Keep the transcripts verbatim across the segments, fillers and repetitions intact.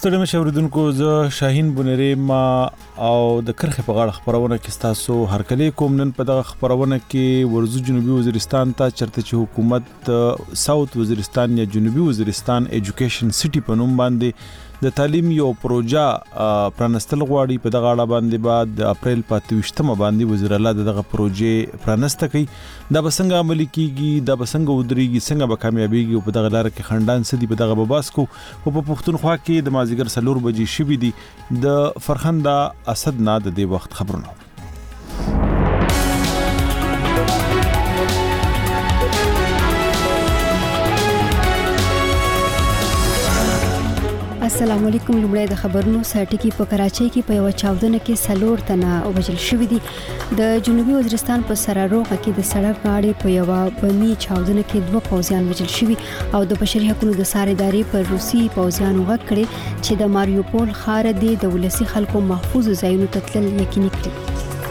ستړي مشه اوریدونکو، زه شاهین بونری ما او د کرخه په غاړه خبرونه کې تاسو هرکلی کوم. نن په دغه خبرونه کې ورزو جنوبي وزیرستان ته چرته چې حکومت ساوث وزیرستان یا جنوبي وزیرستان ایجوکیشن سټي په نوم باندې د تعلیم یو پروژه پرانستل غواړي. په دغه اړه باندې بعد د اپریل په اتویشتمه باندې وزیر الله دغه پروژې پرانسته کوي. دا به څنګه عملي کیږي، دا به څنګه ودرېږي، څنګه به کامیابیږي او په دغه لار کې خندان سدي په دغه باسکو او په پښتونخوا کې د مازیګر سلور بجې شوي دي. د فرخنده اسد نه د دې وخت خبرونه. السلام علیکم. لومړی د خبرونو سرټکی په کراچۍ کې په یو چاودنه کې سلور تنه وژل شوي دي. د جنوبي وزیرستان په سراروغه کې د سړک غاړې په یو بمي چاودنه کې دوه پوځیان وژل شوي او د بشري حقوقو د سار ادارې پر روسي پوځیانو غږ کړي چې د ماریوپول ښار د ولسي خلکو محفوظ ځایونو ته تلل یقیني کړي.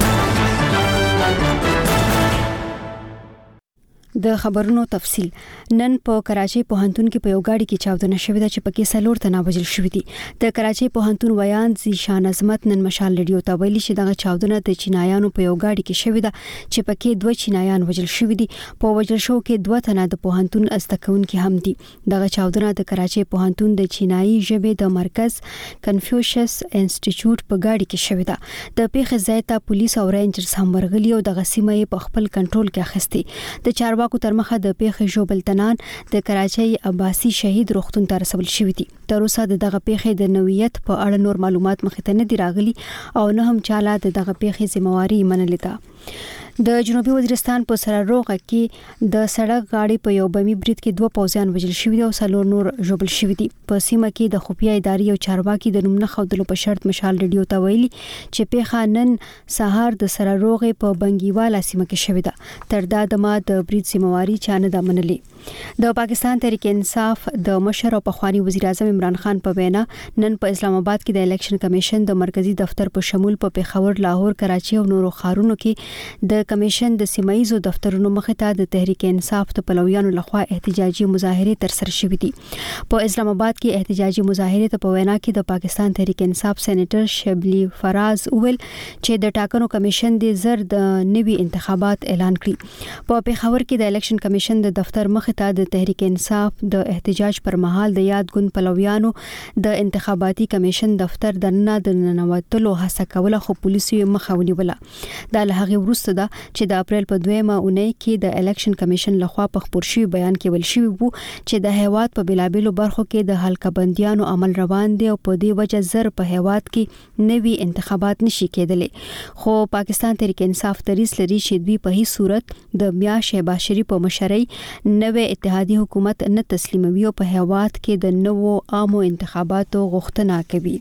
د خبرونو تفصیل. نن په کراچۍ پوهنتون کې په یو گاډي کې چاودنه شوې ده چې پکې سلور تنه وژل شوي دي. د کراچۍ پوهنتون ویان زیشان عظمت نن مشال ریډیو ته ویلي چې دغه چاودنه د چینایانو په یو گاډي کې شوې ده چې پکې دوه چینایان وژل شوي دي. په وژل شو کې دوه تنه د پوهنتون استکونکي هم دي. دغه چاودنه د کراچۍ پوهنتون د چینایي ژبې د مرکز کنفیوشس انسټیټیوټ په گاډي کې شوې ده. د پیښې ځای ته پولیس او رینجرز هم ورغلي او دغه سیمه په خپل کنټرول کې اخیستي. د چارواکو تر مخه د پیښې ژوبل تنان د کراچۍ عباسي شهید روغتون ته رسول شوی دي. تر اوسه دغه پیښې د نوعیت په اړه نور معلومات مخې ته نه دي راغلي او نه هم چاله دغه پیښې ذمہواری منلې ده. د جنوبي وزیرستان په سراروغه کې د سړک غاړې په یو بمي برید کې دوه پوځیان وژل شوي دي او څلور نور ژوبل شوي دي. په سیمه کې د خفیه ادارې او چارواکي د نوم نه ښودلو په شرط مشال ریډیو ته ویلي چې پیښه نن سهار د سراروغه په بنګیواله سیمه کې شوې ده. تر دا دمه د برید ذمہواری چا نه ده منلې. د پاکستان تحریک انصاف د مشر او پخوانی وزیر اعظم عمران خان په وینا نن په اسلام آباد کې د الیکشن کمیشن د مرکزی دفتر په شمول په پیښور، لاهور، کراچۍ او نورو ښارونو کې د کمیشن د سیمایي دفترونو مخې ته د تحریک انصاف د پلویانو لخوا احتجاجي مظاهره ترسره شوې دي. په اسلام آباد کې احتجاجي مظاهره ته په وینا کې د پاکستان تحریک انصاف سېنیټر شبلی فراز وویل چې د ټاکنو کمیشن د زر د نوي انتخابات اعلان کړي. په پیښور کې د الیکشن کمیشن د دفتر مخې ته د تحریک انصاف د احتجاج پر مهال د یاد ګوند پلویانو د انتخاباتي کمیشن دفتر دننه د ننوتلو هڅه کوله خو پولیسو یې مخه ونیوله. دا له هغه وروسته ده چې د اپریل په دویمه اونۍ کې د الیکشن کمیشن لخوا په خبر شوی بیان کې ویل شوی وو چې د هیواد په بلابلو برخو کې د حلقه بندیانو عمل روان دی او په دې وجه زر په هیواد کې نوي انتخابات نشي کېدلی. خو پاکستان تحریک انصاف دریځ لري چې دوی په هیڅ صورت د میا شهباز شریف په مشرۍ نوې اتحادیه حکومت نه تسلیموي او په هیواد کې د نوو عامو انتخاباتو غوښتنه کوي.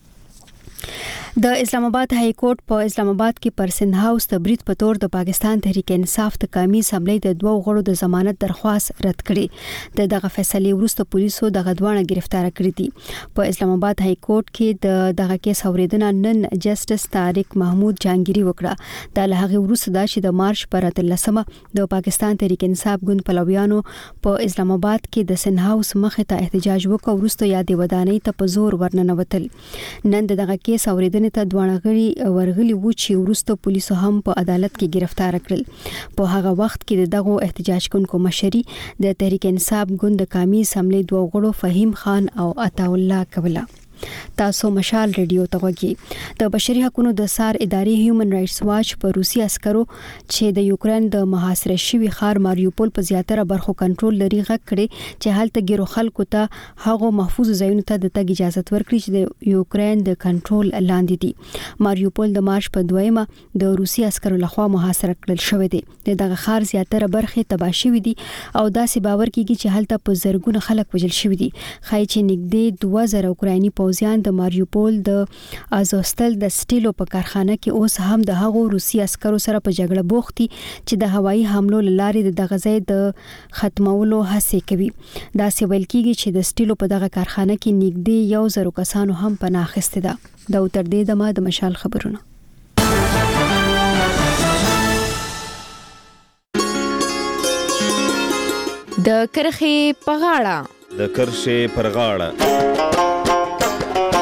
د اسلام آباد های کورټ په اسلام آباد کې پر سند هاوس د برید په تور د پاکستان تحریک انصاف د قومي اسمبلی د دوه غړو د ضمانت درخواست رد کړي. د دغه فیصلې وروسته پولیسو دغه دوه گرفتار کړي دي. په اسلام آباد های کورټ کې د دغه کیس اوریدنه نن جسټس طارق محمود جهانگیری وکړه. د لهغه وروسته د چې د مارچ پر اتلسمه د پاکستان تحریک انصاف ګوند پلویانو په اسلام آباد کې د سند هاوس مخې ته احتجاج وکړ وروسته یادې ودانۍ ته په زور ورننوتل. نن دغه کیس اوریدنه ته دوه غړي ورغلي وو چې وروسته پولیسو هم په عدالت کې گرفتار کړل. په هغه وخت کې دغه احتجاج کوونکو مشري د تحریک انصاف ګوند د قومي اسمبلی دوه غړو فهیم خان او عطا الله کوله. تاسو مشال ریډیو ته وګورئ. د بشري حقوقو د سار ادارې هیومن رائټس واچ په روسي عسکرو چې د یوکرين د محاصره شوي ښار ماریوپول په زیاتره برخو کنټرول لري غږ کړي چې هلته ګیرو خلکو ته هغه محفوظ ځایونو ته د تګ اجازه ورکړي چې د یوکرين د کنټرول لاندې دي. ماریوپول د مارچ په دویمه د روسي عسکرو لخوا محاصره کړل شوی دی. دغه ښار زیاتره برخې تباه شوي دي او داسې باور کیږي چې هلته په زرګونه خلک وژل شوي دي. خای چې نږدې دوه زره اوکرایني پوځیان د ماریوپول د ازوستل د سټیلو په کارخانه کې اوس هم د هغو روسي عسکرو سره په جګړه بوخت دي چې د هوایي حملو لارې د دغه ځای د ختمولو هڅه کوي. دا څه ویل کیږي چې د سټیلو په دغه کارخانه کې نږدې یو زرو کسانو هم پناه اخیستې ده. دا تر دې دمه د مشال خبرونه. د کرخې په غاړه د کرښې پر غاړه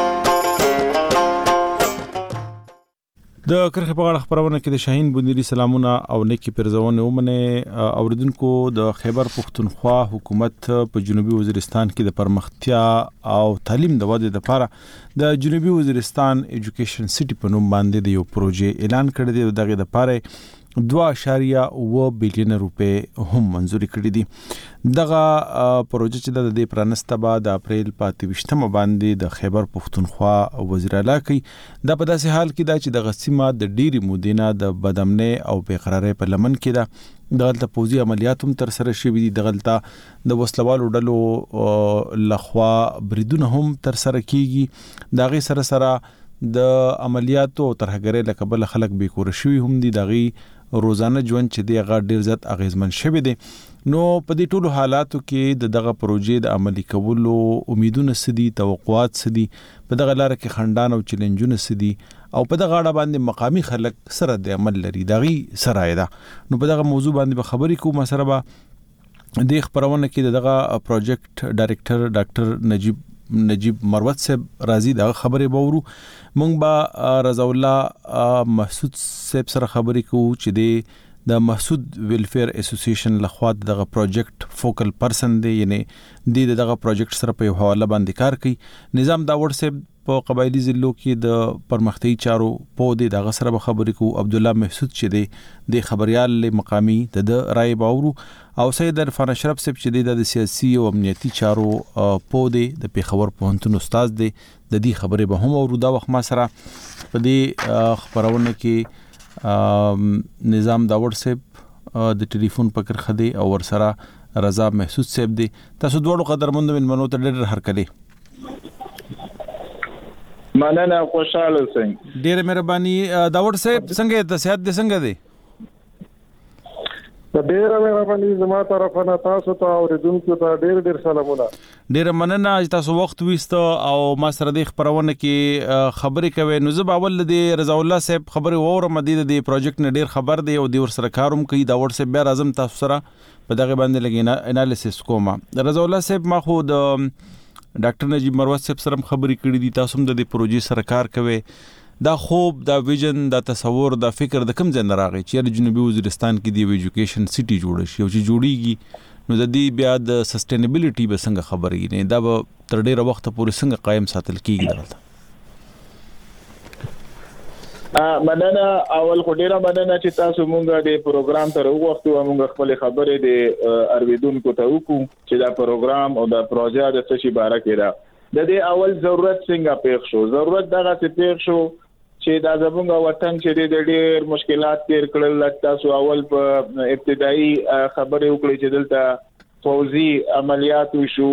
د کرخه په اړه خبرونه کې د شاهین بندری سلامونه او نیکی پرزونه ومنه اوریدونکو د خیبر پختونخوا حکومت په جنوبي وزیرستان کې د پرمختیا او تعلیم د ودې لپاره د جنوبي وزیرستان ایجوکیشن سټي په نوم باندې د یو پروژې اعلان کړی دی دغه د لپاره دوه اشاریه اوه بلین روپے هم منزوري کړې دي دغه پروژه چې د دې پرانسته بعد د اپریل په تیشتمه باندې د خیبر پختونخوا وزیر اعلی کوي د په داسې حال کې دا چې د غسیمه د ډيري مودینه د بدامنۍ او بیقراری په لمن کې ده دغلته پوزي عملیات هم تر سره شوي دي دغلته د وسلوالو ډلو لخوا بریدونه هم تر سره کیږي دغه سره سره د عملیاتو ترهګری لکه بل خلک به کور شوي هم دي دغه روزانه ژوند چې دی هغه ډیر زیات اغیزمن شوی دی نو په دې ټولو حالاتو کې د دغه پروژې د عملي کولو امیدونه سدي توقعات سدي په دغه لار کې خندان او چیلنجونه سدي او په دغه اړه باندې مقامی خلک سره د عمل لري دغه سره ده نو په دغه موضوع باندې به خبرې کوم سره به د خبرونه کې دغه پروجیکټ ډایریکټر ډاکټر نجیب نجیب مروت صاحب راضی دا خبره باورو مونږ با رضا الله محسود صاحب سره خبرې کوو چې د محسود ویلفیر اسوسییشن لخوا دغه پروجیکټ فوکل پرسن دی یعنی د دغه پروجیکټ سره په حواله باندې کار کوي نظام داوود صاحب په قبایلی ضلعو کې د پرمختي چارو په دې دغه سره خبرې کوو عبد الله محسود چې دی د خبريال مقامی د رائے باورو او سید عرفان اشرف صاحب چې د سیاسي او امنیتي چارو په دې د پیښور پوهنتون استاد دی د دې خبرې به هم ورو دا وخت ما سره په دې خبرونه کې نظام داوود صاحب د ټلیفون پکر خدي او ور سره رضا محسود صاحب دی تاسو دوه قدرمند من منو ته ډېر هرکلی مننه خوشاله څنګه ډېر مهرباني داوود صاحب څنګه ته صحت دې څنګه دی ډېر مهرباني زما طرفه تاسو ته اوریدونکو ته ډېر ډېر سلامونه ډېر مننه چې تاسو وخت وست او ما سره د خبرونه کې خبرې کوي نو زه باول د رضا الله صاحب خبرې وورم د دې پروجیکټ نه ډېر خبر دی او د ور سره کاروم کوي داوود صاحب بیا راځم تاسو سره په دغه باندې لګینا انالیسس کوم رضا الله صاحب ما خو د ډاکټر نجیب مروت صاحب سره خبرې کړې دي تاسو هم د دې پروژې سره کار کوي دا خوب دا ویژن دا تصور دا فکر د کوم ځای نه راغی چې د جنوبي وزیرستان کې دی ایجوکیشن سټي جوړ شي او چې جوړیږي نو د دې بیا د سسټینبیلیټي به څنګه خبرې نه دا به تر ډیره وخت پورې څنګه قائم ساتل کیږي دلته ا مننه اول خو ډیره مننه چې تاسو مونږه د پروګرام تر وخت او مونږ خپل خبرې د ارویدونکو ته وکړو چې دا پروګرام او دا پروژه د څه شي باره کې را د دې اول ضرورت څنګه پیښ شو ضرورت دغه څه پیښ شو چې دا زموږ وطن چې د ډېر مشکلات تیر کړل تاسو اول په ابتدایي خبرې وکړې چې دلته فوزي عملیات شو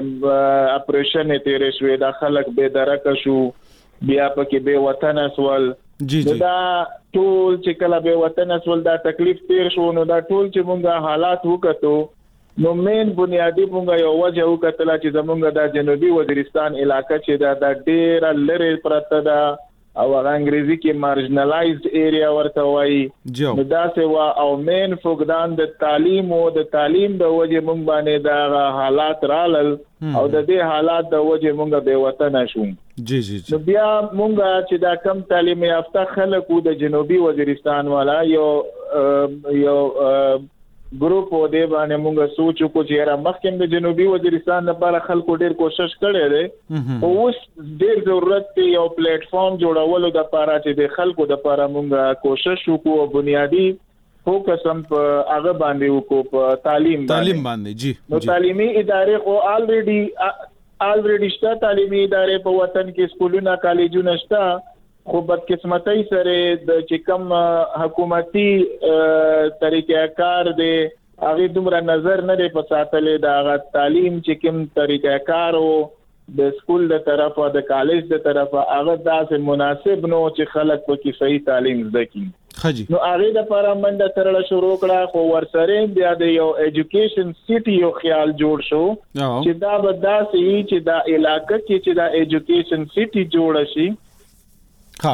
اپریشن تیر شو د خلک به درک شو بیا پکې به وطن اسول جی جی دا ټول چې کله به وطن اسول دا تکلیف تیر شو نو دا ټول چې موږ حالات وکړو نو مین بنیادی موږ یو وجه وکړه چې زموږ د جنوبي وزیرستان علاقې چې دا د ډېر لری پرته ده او انګریزي کې مارجنلایزد ایریا ورته وایي نو دا سوا او مین فقدان د تعلیم او د تعلیم د وجه مونږ باندې دا حالات رالل او د دې حالات د وجه مونږ به وطن شو جی جی نو بیا مونږ چې دا کم تعلیم یافته خلکو د جنوبي وزیرستان والا یو یو ګروپ و دی باندې مونږ سوچ کو چې را مخکې د جنوبي وزیرستان لپاره خلکو ډیر کوشش کړي دي او اوس ډیر ضرورت دی یو پلیټ فارم جوړولو د لپاره چې د خلکو د لپاره مونږ کوشش وکړو او بنیادی فوکس هم په هغه باندې وکړو په تعلیم تعلیم باندې جی نو تعلیمي ادارې خو الریډي الریډي شته تعلیمي ادارې په وطن کې سکولونه کالجونه شته خو بدقسمتۍ سره د چې کوم حکومتي طریقې کار دی هغه دومره نظر نه دی په ساتلې دا تعلیم چې کوم طریقې کار او د سکول د طرفه د کالج د طرفه هغه داسې مناسب نو چې خلک پکې صحیح تعلیم زده کړي خجی نو هغه د لپاره منډه ترله شروع کړه خو ورسره بیا د یو ایجوکیشن سټي یو خیال جوړ شو چې دا به داسې چې دا علاقې کې چې دا ایجوکیشن سټي جوړ شي ها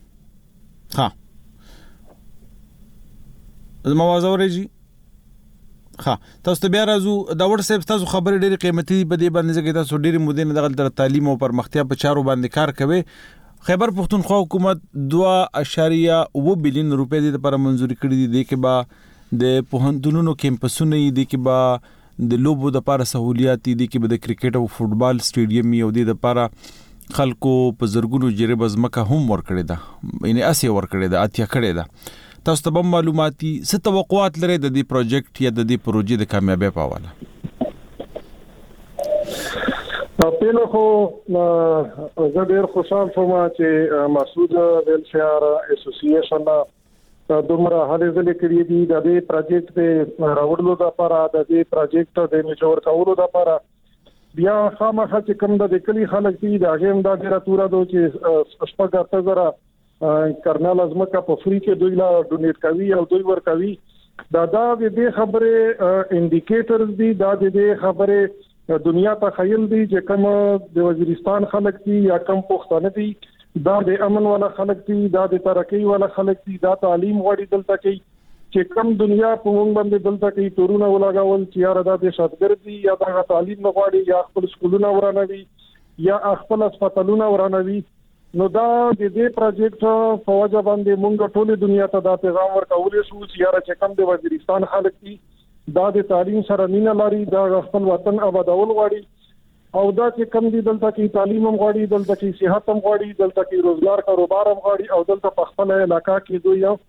ها زما आवाज اورېږي ها تاسو ته بیا راځو دا ور صاحب تاسو خبرې ډېری قیمتي په دې باندې چې تاسو ډېری مودې نه دغه تعلیم او پرمختیا په چارو باندې کار کوي خیبر پختونخوا حکومت دوه اشاریه اوه بلین روپۍ د لپاره منځوري کړې دي کې با د پوهنتونونو کیمپسونه دي کې با د لوبو د لپاره سہولیات دي کې با د کرکټ او فوټبال سټیډیم یو دي د لپاره خلکو په زرګونو جریب ازمکه هم ور کړې ده یعنی اسی ور کړې ده اتیا کړې ده تاسو ته معلوماتي څه توقعات لري د دې پروجیکټ یا د دې پروژې د کامیابی په حواله؟ پیلو خو زه ډیر خوشحال شوم چې مسعود ویلفیر اسوسییشن دومره هلې ځلې کړې دي د دې پروجیکټ په راوړلو لپاره د دې پروجیکټ د میچور کولو لپاره بیا خامخا چې کوم د کلی خلک دي دا هم د ډیره تور دو چې شپږ اته زره کرنل ازمکه په فری کې دوی لا ډونیټ کوي او دوی ور کوي دا دا د دې خبره انډیکیټرز دي دا د دې خبره دنیا ته خیل دي چې کوم د وزیرستان خلک دي یا کوم پښتانه دي دا د امن والا خلک دي دا د ترقی والا خلک دي دا تعلیم غوړي دلته کوي چې کوم دنیا په مونږ باندې دلته کوي تورونه ولاګول چې یاره دا د شاتګردي یا دا تعلیم نه غوړي یا خپل سکولونه ورانوي یا خپل هسپتالونه ورانوي نو دا د دې پروجیکټ په وجه باندې مونږ ټول دنیا ته دا پیغام ورکول شو چې یاره چې کوم د وزیرستان خلک دي دا د تعلیم سره مینه لري دا خپل وطن آبادول غواړي او دا چې کم دي دلته کې تعلیم هم غواړي دلته کې صحت هم غواړي دلته کې روزګار کاروبار هم غواړي او دلته په خپل علاقہ کې دوی یو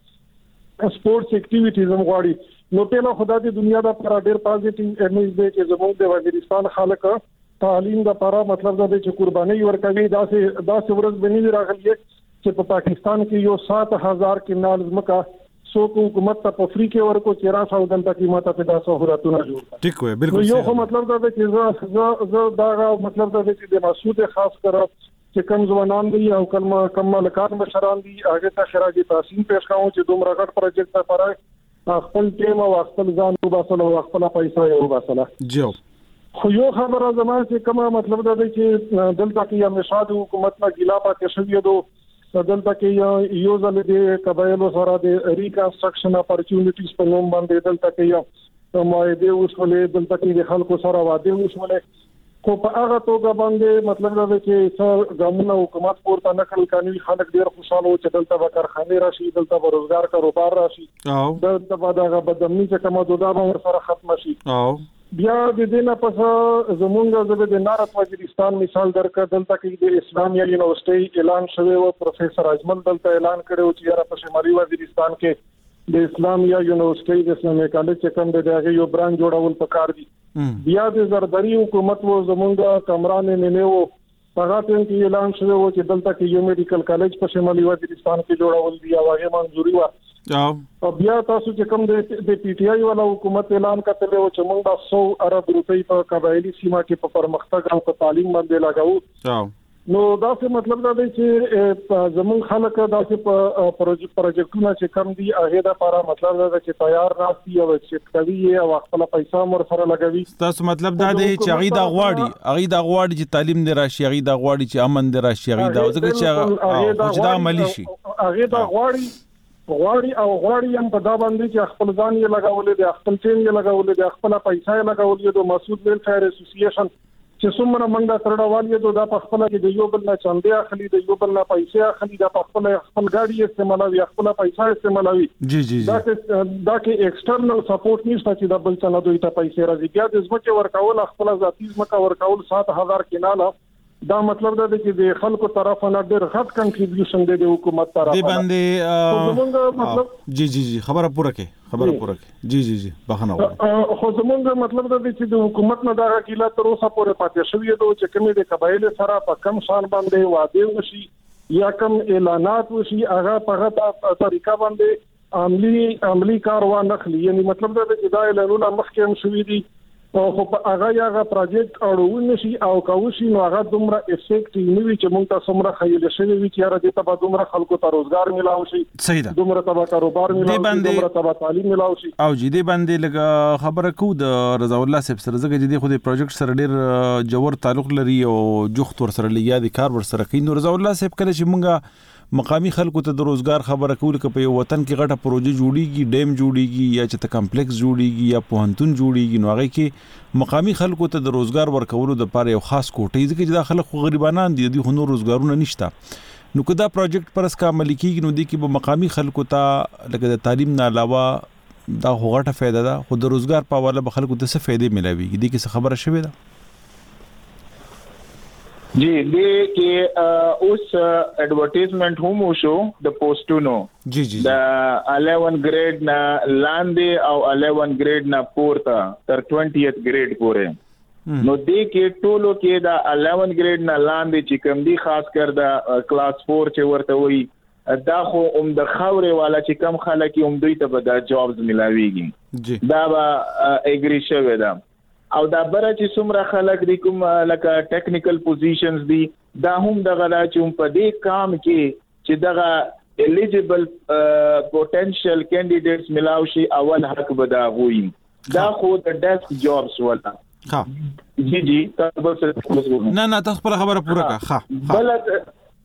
سپورتس اکټیویټیز هم غواړي نو په خدا د دنیا د پر ډیر پازیټیو امیج دی چې زموږ د وزیرستان خلک تعلیم د لپاره مطلب دا چې قرباني ورکوي دا سه دا سه ورځ بنې راغلی چې په پاکستان کې یو سات هزار کنال ځمکه سو حکومت ته په فری کې ورکو چې راځو دلته قیمته په داسو سہولتونه جوړ ټیک وي بالکل یو خو مطلب دا چې زه زه دا مطلب دا چې د مسعود خاص کر چې کم ځوانان دي او کم کم ملکان مشران دي هغه ته خراج تحسین پېښ کوم چې دومره غټ پروجیکټ لپاره خپل ټیم او خپل ځان او باسل او خپل پیسې او باسل جو خو یو خبره زموږ چې کومه مطلب دا چې دلته کې یا مشاد حکومت نه ګیلا پاتې شوی دو دلته کې یو ځل د قبایلو سره د ریکنسټرکشن اپورچونټیز په نوم باندې دلته کې یو معاهده وشولې دلته کې د خلکو سره وعده وشولې خو په هغه توګه باندې مطلب دا چې څو ګامونه حکومت پورته نکړل کانوي خلک ډیر خوشاله و چې دلته به کارخانه راشي دلته به روزګار کاروبار راشي او دلته به دا بدامني چې کومه دودا به ور سره ختم شي او بیا د دې نه پس زمونږ زبې د نارت وزیرستان مثال درکړه دلته کې د اسلامي یونیورسيټي اعلان شوی او پروفیسور اجمل دلته اعلان کړو چې یاره په شمالي وزیرستان کې د اسلامي یونیورسيټي د اسلامي کالج چې کوم د هغه یو برانچ جوړول پکار دي بیا د زرداری حکومت وو زمونږ کمران نه وو هغه ټیم کې اعلان شوی و چې دلته کې یو میډیکل کالج په شمالي وزیرستان کې جوړول دی او هغه منځوري و او بیا تاسو چې کوم د پی ټ آی والا حکومت اعلان کړل او چې موږ د سو ارب روپۍ په قبایلی سیمه کې په پرمختګ او په تعلیم باندې لګاو نو دا څه مطلب دا دی چې زمون خلک دا چې په پروجیکټونه چې کم دي هغه د لپاره مطلب دا چې تیار راځي او چې کوي او خپل پیسې مر سره لګوي تاسو مطلب دا دی چې هغه د غواړي هغه د غواړي چې تعلیم دی راشي هغه د غواړي چې امن دی راشي هغه دا ځکه چې هغه دا عملی شي هغه دا غواړي غواړي او غواړي هم په دا باندې چې خپل ځان یې لګولې دي خپل ټیم یې لګولې دي خپل پیسې یې لګولې دي مسعود ویلفیر اسوسییشن چې څومره منګه ترډوالې دو دا په خپل کې د یو بل نه چاندې اخلي د یو بل نه پیسې اخلي دا په خپل خپل ګاډي استعمالوي خپل پیسې استعمالوي جی جی دا کې دا کې ایکسټرنل سپورټ نشته چې د بل څه نه دوی ته پیسې راځي بیا د ځمکې ورکول خپل ذاتي ځمکه ورکول سات هزار کناله دا مطلب دا دی چې د خلکو طرف نه ډېر غټ کنټریبیوشن دی د حکومت طرف دی باندې مطلب جی جی جی خبره پوره کې خبره پوره کې جی جی جی بخنه وایي خو زمونږ مطلب دا دی چې د حکومت نه دا غیلا تر اوسه پورې پاتې شوی دی چې کومې د قبایل سره په کم شان باندې وعده وشي یا کم اعلانات وشي هغه په هغه طریقه باندې عملی عملی کاروان نخلی یعنی مطلب دا دی چې دا اعلانونه مخکې هم شوی دي او خو هغه هغه پروجیکټ اړول نشي او کوشي نو هغه دومره افیکټیو نیوي چې مونږ ته څومره خیال شوی وي چې را دې ته به دومره خلکو ته روزګار ملاوي شي صحیح ده دومره ته کاروبار ملاوي دومره ته تعلیم ملاوي شي او جی دې باندې لګ خبره کو د رضا الله صاحب سره زګه دې خو د پروجیکټ سره ډیر جوړ تعلق لري او جوخت ور سره لګیا دي کار ور سره کوي نو رضا الله صاحب کله چې مونږه مقامی خلکو ته د روزګار خبره کول ک په یو وطن کې غټه پروژه جوړیږي ډیم جوړیږي یا چې ته کمپلیکس جوړیږي یا پوهنتون جوړیږي نو هغه کې مقامی خلکو ته د روزګار ورکولو د لپاره یو خاص کوټه ځکه چې د خلکو غریبانان دي د هنر روزګارونه نشته نو کدا پروجیکټ پر اس کا عملی کیږي نو دی کې به مقامی خلکو ته لکه د تعلیم نه علاوه دا غوړه فائدہ ده، خو د روزګار په حواله به خلکو ته څه فائدې ملاويږي، دي کې څه خبره شوې ده؟ جی دې کې اوس اډورټایزمنت هم وشو د پوسټونو جی جی د eleven ګریډ نه لاندې او eleven ګریډ نه پورته تر twentieth ګریډ پورې نو دې کې ټولو کې د eleven ګریډ نه لاندې چې کوم دي خاص کر د کلاس four چې ورته وي دا خو هم د خاورې والا چې کم خلک هم دوی ته به د جابز ملاويږي دا به اګری شوی ده او دا بره چې څومره خلک دي کوم لکه ټیکنیکل پوزیشنز دي دا هم دغه لا چې په دې کام کې چې دغه الیجیبل پوتنشل کینډیډیټس ملاو شي اول حق به دا غوي دا خو د ډیسک جابز ولا ها جی جی تاسو نه نه تاسو خپل خبره پوره کړه ها بل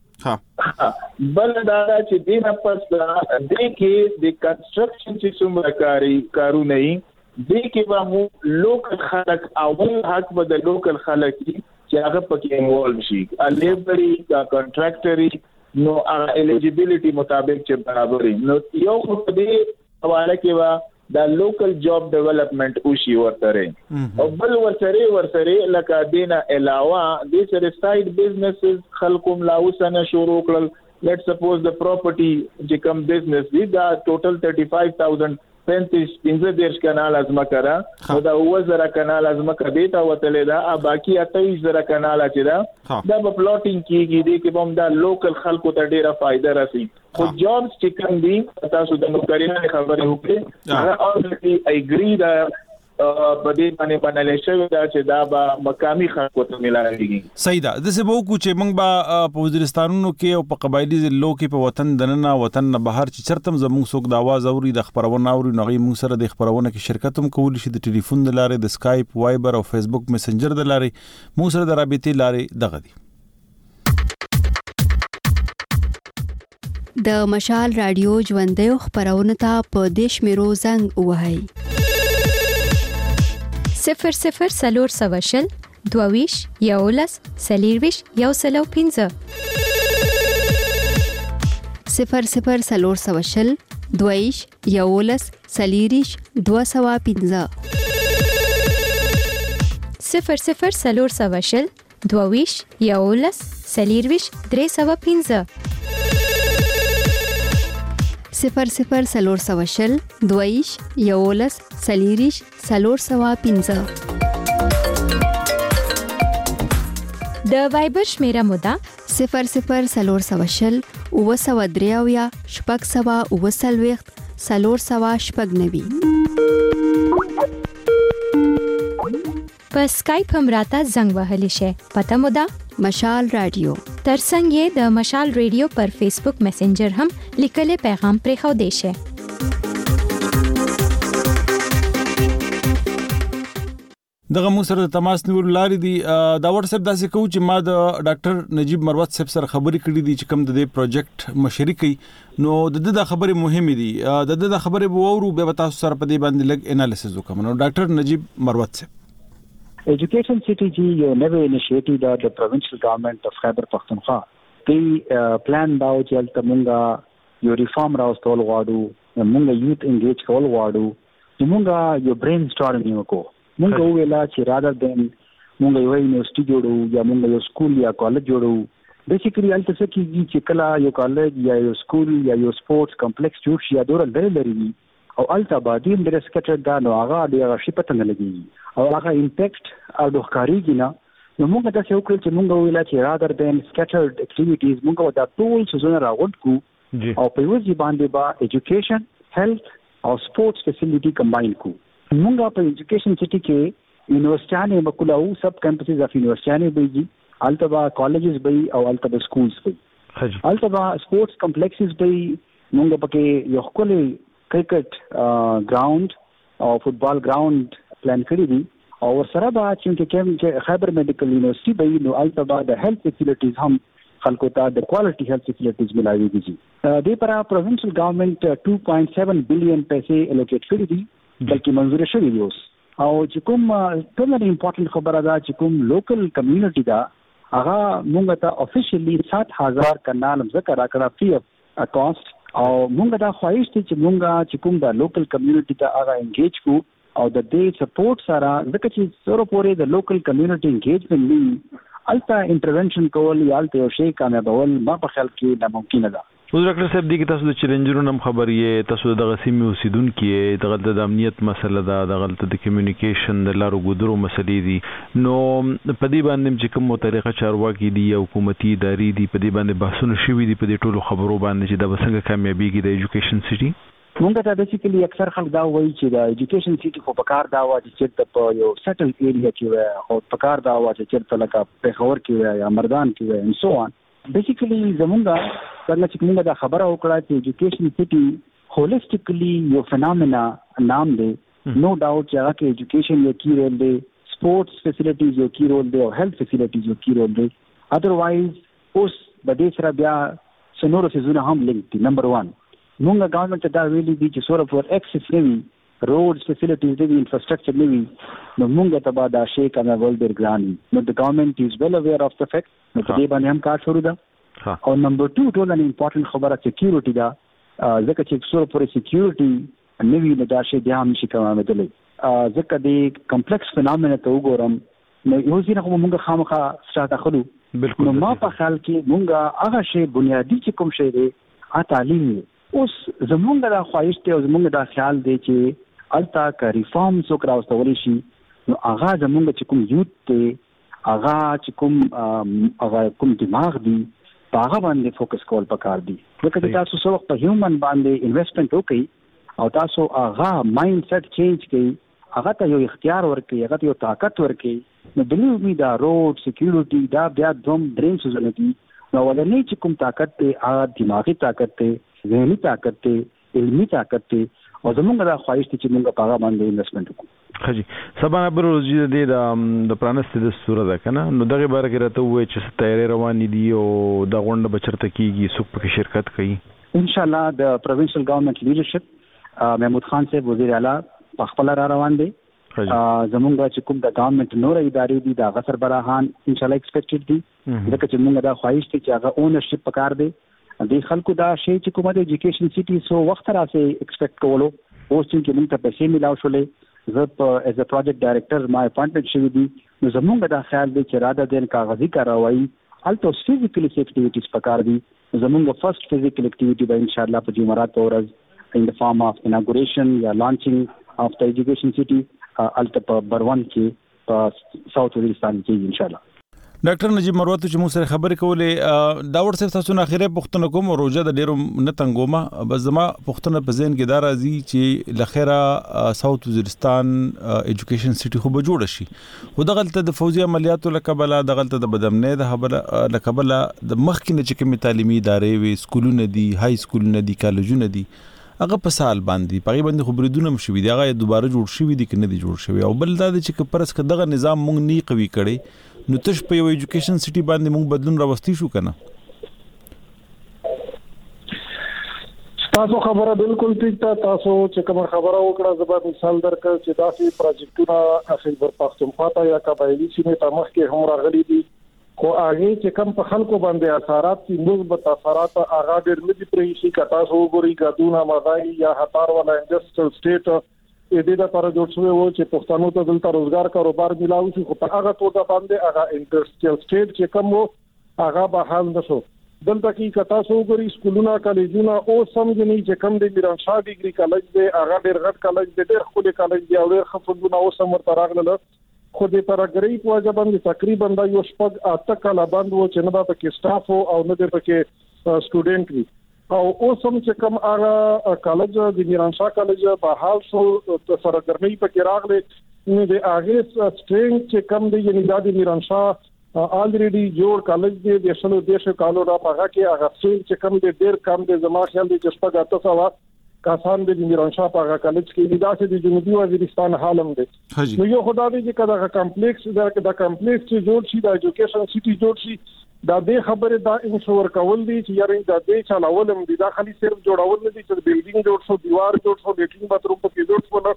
ها بل دا چې دینه پس د کې د کنستراکشن چې څومره کاری کارونه یې دې کې به مو لوکل خلک اول حق به د لوکل خلک چې هغه پکې انوالو شي لیبري دا کنټراکټري نو هغه الیجیبিলিټي مطابق چې برابرۍ نو یو خو دې حواله کې وا دا لوکل جاب ډیولپمنٹ او شي ورته او بل ورسره ورسره لکه دینه علاوه د سره ساید بزنسز خلکو ملاوسنه شروع کړل لیټس سپوز د پراپرټي چې کوم بزنس دی دا ټوټل thirty-five thousand پینتیس پنځه دیرش کنال ازمکه را او دا اوه زره کنال ازمکه دیتا وتلې دا باقي اتهیس زره کنال چې دا دا په پلاټینګ کېږي دی کې هم دا لوکل خلکو ته ډیره فائدہ راسي خو جابز چې کوم دي تاسو د نوکرینه خبرې وکړي هغه اوريدي اګری دا په دې باندې باندې شوی دا چې دا به مقامی خلکو ته ملایږي صحیح ده د څه بو کو چې موږ به په وزیرستانونو کې او په قبایلی ضلعو کې په وطن دننه وطن نه بهر چې چرتم زموږ څوک د आवाज اوري د خبرونه اوري نو غي موږ سره د خبرونه کې شرکت هم کول شي د ټلیفون د لارې د اسکایپ وایبر او فیسبوک میسنجر د لارې موږ سره د رابطې لارې دغه دي د مشال رادیو ژوندې خبرونه ته په دیش میرو زنګ وهاي صفر صفر سلور سواشل دوویش یولس سلیرویش یو سلو پینځه صفر صفر سلور سواشل دوویش یولس سلیریش دو سوا پینځه صفر صفر سلور سواشل دوویش یولس سلیرویش درې سوا پینځه صفر صفر سلور سواشل دویش یولس سلیریش سلور سوا پینځه د وایبر شمیره مودا صفر صفر سلور سواشل اوه سوا دریاویا شپږ سوا اوه سلويخت سلور سوا شپږ نوي په اسکایپ هم راته زنګ وهلی شي پته مودا مشال رادیو ترڅنګ یې د مشال رادیو پر فیسبوک میسنجر هم لیکلي پیغام پرې خو دی شي دغه مو سره تماس نیول لاري دي دا واتس اپ داسې کو چې ما د ډاکټر نجیب مروت صاحب سره خبرې کړې دي چې کوم د دې پروجیکټ مشري کوي نو د دې خبرې مهمه دي د دې خبرې وورو به تاسو سره په دې باندې لګ انالیسز وکم نو ډاکټر نجیب مروت صاحب Education City ji یو نوې انیشیټیو دا د پروینشل ګورنمنت اف خیبر پختونخوا دی پلان دا چې تل مونږه یو ریفارم راوستل غواړو مونږه یوت انګیج کول غواړو مونږه یو برین سټارمینګ وکړو مونږه ویلا چې رادر دین مونږه یو یونیورسيټي جوړو یا مونږه یو سکول یا کالج جوړو بیسیکلی الته څه کیږي چې کله یو کالج یا یو سکول یا یو سپورتس کمپلیکس جوړ شي یا ډور لري لري او الته باندې د سکټر دا نو هغه د شي پته نه لګي او هغه امپیکټ او د ښکاریږي نه نو موږ تاسو یو کړل چې موږ ویلا چې rather than scattered activities موږ دا ټول سيزونه راوړو او په یوه ځای باندې با education health او sports facility combine کو موږ په education city کې یونیورسيټي مکولاو سب کیمپسز اف یونیورسيټي به التبا کالجز به او التبا سکولز به التبا سپورتس کمپلیکسز به موږ پکې یو خپل کرکټ ګراوند او فوتبال ګراوند پلان کړی دي او سره به چې کوم خیبر میډیکل یونیورسيټي به نو التبا د هیلث فیسیلیټیز هم خلکو ته د کوالټي هیلث فیسیلیټیز ملایوي دي د پر پروینشل ګورنمنت two point seven بلین پیسې الوکیټ کړی دي بلکې منظور شوی دی اوس او چې کوم ټول امپورټنت خبره ده چې کوم لوکل کمیونټي دا هغه مونږ ته افیشلی سات هزار کنال ذکر راکړه فری اف کاست او مونږ دا خواهش دي چې مونږه چې کوم د لوکل کمیونټي ته هغه انګیج کو او د دې سپورټ سره ځکه چې سره پورې د لوکل کمیونټي انګیجمنت وي الته انټرونشن کول یا الته یو شی کامیابول ما په خیال کې ناممکن ده. اوس ډاکټر صاحب دې کې تاسو د چیلنجونو هم خبر یې، تاسو د غسیمي اوسیدونکو یې، دغه د امنیت مسله ده، دغه د کمیونیکیشن د لارو ګودرو مسلې دي، نو په دې باندې چې کومه طریقه چارواکي دي او حکومتي ادارې دي په دې باندې بحثونه شوي دي په دې ټولو خبرو باندې چې د څنګه کامیابیږي د ایجوکیشن سټي؟ مونږ ته بیسیکلی اکثر خلک دا وایي چې د ایجوکیشن سټي خو په کار دا و چې چېرته په یو سټل ایریا کې وي او په کار دا و چې چېرته لکه پېښور کې وي یا مردان کې وي ان سو آن. بیسیکلی زمونږ څنګه چې موږ دا خبره وکړه چې ایجوکیشن سټي هولسټیکلی یو فینومینا نام دی، نو ډاوټ چې هغه کې ایجوکیشن یو کی رول دی، سپورټس فیسیلیټیز یو کی رول دی او هیلث فیسیلیټیز یو کی رول دی. ادروایز اوس د دې سره بیا سنورو سيزونه هم لینک دي. نمبر ون موږ ګورنمنت ته دا ویلي دي چې سورا فور ایکسس نوي روډز فیسیلیټیز دی انفراستراکچر نوي نو موږ ته به دا شی کامیابول ډېر ګران وي. نو د ګورنمنت از ویل اویر اف د فیکټ نو په دې باندې هم کار شروع ده. او نمبر ټو ټول ان امپورټنت خبره سکیورټي ده، ځکه چې سورا فور سکیورټي نوي نه دا شی بیا هم شي کامیابېدلی. ځکه د کمپلیکس فینومینا ته وګورم نو یو ځینې خو موږ خامخا سټارټ اخلو. نو ما په خیال کې موږ هغه شی بنیادی چې کوم شی دی ا تعلیم دی. اوس زمونږ دا خواهش دی او زمونږ دا خیال دی چې الته که ریفارم څوک راوستولی شي نو هغه زمونږ چې کوم یوت دی هغه چې کوم هغه کوم دماغ دی په هغه باندې فوکس کول پکار دي. ځکه چې تاسو څو وخت په هیومن باندې انویسټمنټ وکړئ او تاسو هغه مایند سیټ چینج کړئ، هغه ته یو اختیار ورکړئ، هغه ته یو طاقت ورکړئ، نو بلیو می دا روډ سکیورټي دا بیا دوم دریم سوزونه دي. نو ولنې چې کوم طاقت دی هغه دماغي طاقت دی، ذهني طاقت دی، علمي طاقت دی او زمونږ دا خواهش دي چې موږ په هغه باندې انویسټمنټ وکړو. خجی سبا نه بروزي د د پرانستې د صورت ده کنه، نو دغه باره کې راته وای چې تیاری روان دي او د غونډه بچرته کیږي څوک پکې شرکت کوي ان شاء الله. د پروینشل ګورنمنت لیډرشپ محمود خان صاحب وزیر اعلی په خپل را روان دي. زمونږ چې کوم د ګورنمنت نور ادارې دي د غسر براهان ان شاء الله ایکسپیکټډ دي، ځکه چې موږ دا خواهش دي چې هغه اونرشپ پکار دي د خلکو دا شی چې کومه د ایجوکیشن سټي سو وخت راځي ایکسپیکټ کولو. اوس چې موږ ته پیسې ملاو شولې زه په ایز ا پروجیکټ ډایریکټر ما اپاینټمنټ شوی دی، نو زمونږ دا خیال دی چې راده دین کاغذي کاروایی الته فزیکلی اکټیویټیز پکار دي. زمونږ فرست فزیکل اکټیویټي به ان شاء الله په جمعرات ورځ ان د فارم اف اناګوریشن یا لانچینګ اف د ایجوکیشن سټي الته په بروان کې په ساوث وزیرستان کې ان شاء الله. ډاکټر نجیب مروت چې موږ سره خبرې کولې دا ورته تاسو نه اخیره پښتنه کوم روزه د ډیرو نه تنګومه، بس زما پښتنه په ذهن کې دا راځي چې لخره ساوث وزیرستان ایجوکیشن سټي خو به جوړ شي، خو دغلته د فوزي عملیاتو لکبله دغلته د بدامنې د خبره لکبله د مخکینه چې کوم تعلیمي ادارې وي سکولونه دي، های سکولونه دي، کالجونه دي، هغه په سال باندې پغې باندې خبرېدونه مشوي دي، هغه دوباره جوړ شوي دي کنه دي جوړ شوي. او بل دا چې پرس کداغه نظام مونږ نه قوي کړي نو تش په یو ایجوکیشن سټي باندې مونږ بدلون راوستي شو کنه. تاسو خبره بالکل ټیک ده. تاسو چې کوم خبره وکړه زبر مثال درکړ چې داسې پروجیکټونه اخر بر پښتونخوا ته یا قبایلی سیمه ته مخ کې هم راغلي دي، خو هغه چې کوم په خلکو باندې اثرات دي مثبت اثرات هغه ډېر مدي پرې شي. کتا سو ګوري غدونه مغای یا هتار ولا انډستریل سټیټ اې دې د پر جوړ شوی و چې پښتنو ته دلته روزګار کاروبار ملاوي شي، خو په هغه توګه باندې هغه انډستریل سټیټ چې کوم وو هغه به حال نشو. دلته کې کتا سو ګوري سکولونه کالجونه او سمجني چې کوم د میران شاه ډیګري کالج دی هغه ډېر غټ کالج دی، ډېر خو د کالج دی او ډېر خفضونه او سمر تراغله خو د ترګری په وجه باندې تقریبا د یو شپږ اته کاله باندې و چې نه به کې سټاف او نه به کې سټوډنټ وي. او اوس هم چې کوم هغه کالج د میران شاه کالج په حال سو سرګرمي په کې راغله نو د هغه سټرینګ چې کوم دی یعنی د میران شاه الریډي جوړ کالج دی د شنو دیش کالو را پغه کې هغه چې کوم دی ډیر کم دی زما خیال دی چې شپږ اته سوا کسان د میران شاه پغه کالج کې لیداسه د جنوبي وزیرستان حالم دی. نو یو خدای دې چې کدا کمپلیکس د کمپلیکس چې جوړ شي د ایجوکیشن سټي جوړ شي دا دې خبره دا انشور کول دي چې یاري دا دې چلاولم دي دا خالي صرف جوړول نه دي چې بلډینګ جوړ شو، دیوار جوړ شو، لیټرین باتروم په کې جوړ شو،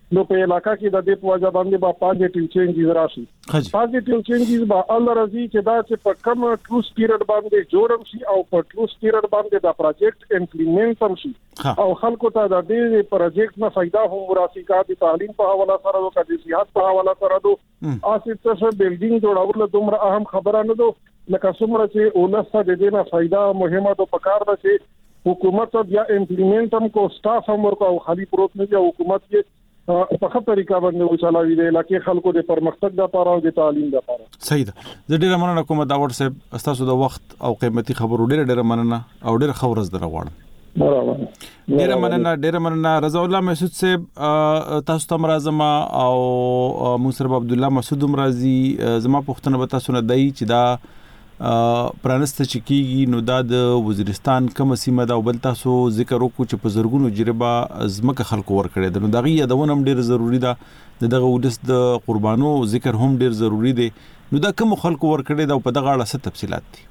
نو په علاقہ کې د دې په وجه باندې با پازیټیو چینجز راشي پازیټیو چینجز با الله راځي چې دا چې په کم ټروس پیریډ باندې جوړم شي او په ټروس پیریډ باندې دا پروجیکټ امپلیمنٹ هم شي او خلکو ته د دې پروجیکټ نه فائدہ هم وراسي کا د تعلیم په حواله سره او د صحت په حواله سره دو اسې څه بلډینګ جوړول دومره اهم خبره نه دو لکه څومره چې ولسته د دې نه فائدہ مهمه ده په کار ده چې حکومت بیا امپلیمنٹ هم کو سټاف هم ورکو او خالي پروت نه دی حکومت کې په خپل طریقه باندې وچلاوي دي لکه خلکو د پرمختګ لپاره او د تعلیم لپاره. صحیح ده. زه ډیره مننه کوم دا ورته صاحب تاسو د وخت او قیمتي خبرو ډیره ډیره مننه او ډیره خورز دره غواړم. برابر. ډیره مننه ډیره مننه رضا الله مسعود صاحب تاسو ته مرزم او موسر عبد الله مسعود مرضی زما پښتنه به تاسو نه دی چې دا پرانسته چکیږي نو دا د وزیرستان کوم سیمه دا بل تاسو ذکر وکړو چې په زرګونو جریبه زمکه خلکو ور کړی د نو دغه یادونه هم ډیر ضروری ده دغه ودس د قربانو ذکر هم ډیر ضروری دی نو دا کوم خلکو ور کړی دا په دغه اړه څه تفصيلات دي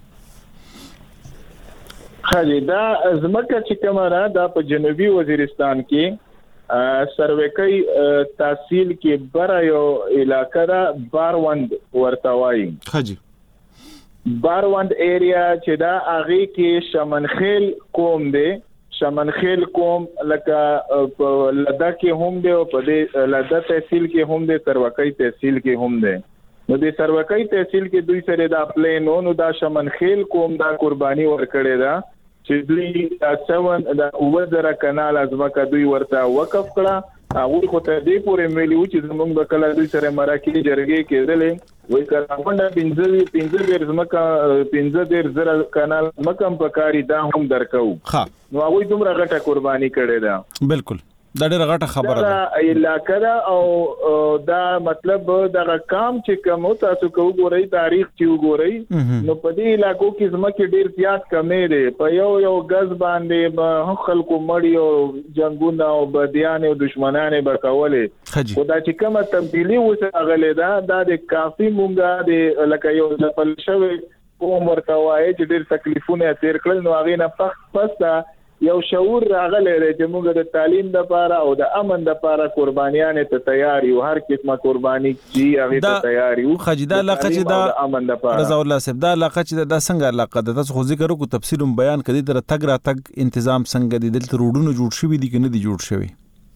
خالي دا زمکه چې کومه را دا په جنوبي وزیرستان کې سروکي تحصیل کې بر یو علاقہ دا باروند ورتاوي خجي باروند ایریا چې دا هغه کې شمنخیل قوم دی شمنخیل قوم لکه لدا کې هم دی او په دې لدا تحصیل کې هم دی سروکي تحصیل کې هم دی نو د سروکي تحصیل کې دوی سره دا پلان نو دا شمنخیل قوم دا قرباني ورکړي دا چې دوی ساون دا وزره کانال ازمکه دوی ورته وقف کړه هغه خو ته دې پورې ملي و چې زمونږ به کله دوی سره مراکې جرګې کېدلې وای کله باندې پنځه پنځه ډیر زمکه پنځه ډیر زره کانال مکم پکاري دا هم درکو ها نو هغه دومره غټه قرباني کړي دا بالکل دا ډیره غټه خبره ده دا علاقه دا او دا مطلب دا کام چې کوم تاسو کو ګورئ تاریخ چې وګورئ نو په دې علاقو کې زمکه ډیر زیات کمې ده په یو یو غز باندې خلکو مړی او جنگونه او بدیان او دشمنان به کولې خدا چې کومه تبدیلی وسه غلې دا د کافي مونږه د لکه یو ځپل شوی کوم ورته وایي چې ډیر تکلیفونه تیر کړل نو هغه نه پخ پستا یو شعور راغلی دی چې موږ د تعلیم لپاره او د امن لپاره قربانیان ته تیار یو هر قسمه قرباني چې هغه ته تیار یو خجدا علاقه چې دا امن لپاره رضا الله صاحب دا علاقه چې دا څنګه علاقه ده تاسو خو ذکر وکړو تفصیل بیان کړي در تګ را تګ تنظیم څنګه دي دلته روډونه جوړ شوي دي کنه دي جوړ شوي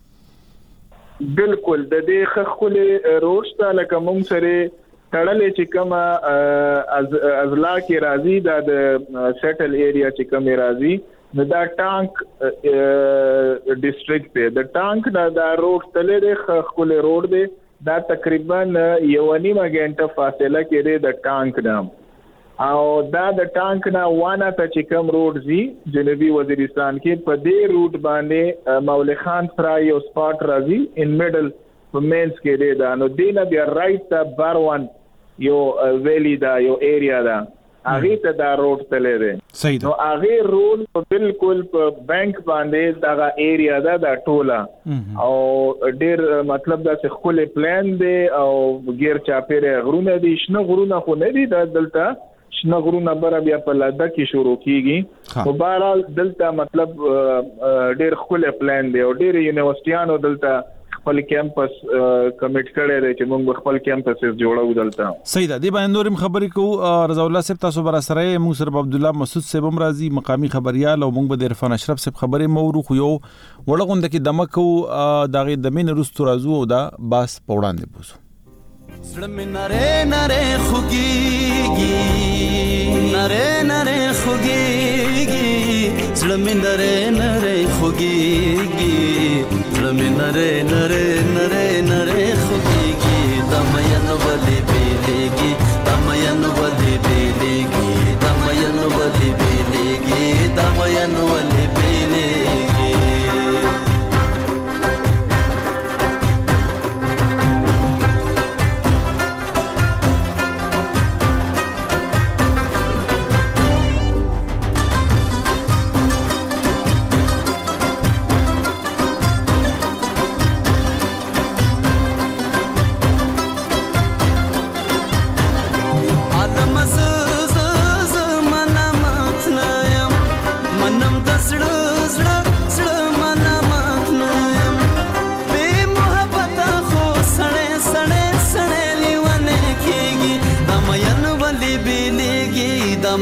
بالکل د دې خخلې روشته لکه موږ سره تړلې چې کومه ازلا کې راځي دا د سیټل ایریا چې کومه راځي نو دا ټانک ډیسټریکټ دی د ټانک دا د روډ تلې د خپل روډ دی دا تقریبا یو نیمه غنټه فاصله کې دی د ټانک نام او دا د ټانک نه وانه ته چې کوم روډ زی جنوبي وزیرستان کې په دې روډ باندې مولوی خان فرای او سپاټ راځي ان میډل په مینس کې دی دا نو دینه بیا رائټ ته باروان یو ویلی دا یو ایریا دا هغه ته دا روډ تلې ده صحیح ده نو هغه روډ بالکل په بانک باندې دا ایریا دا د ټوله او ډیر مطلب دا چې خپل پلان دی او غیر چاپیره غرونه دي شنه غرونه خو نه دي دلته شنه غرونه بر بیا په لاده کې شروع کیږي په بهرحال دلته مطلب ډیر خپل پلان دی او ډیر یونیورسيټیانو دلته خپل کیمپس کمیټ کړی دی چې موږ خپل کیمپس جوړو دلته صحیح ده دی باندې نورم خبرې کو رضا الله صاحب تاسو بر سره موږ سره عبد الله مسعود صاحب هم راځي مقامی خبريال او موږ به د عرفان اشرف صاحب خبرې مورو خو یو وړغوند کې دمکو دغه د مين روستو راځو او دا باس پوړاندې بوزو سړم نره نره خوګيږي نره نره خوګيږي سړم نره نره خوګيږي سړم نره نره نره نره خوګيږي دمین ولې بیلېږي دمین ولې بیلېږي دمین ولې بیلېږي دمین ولې بیلېږي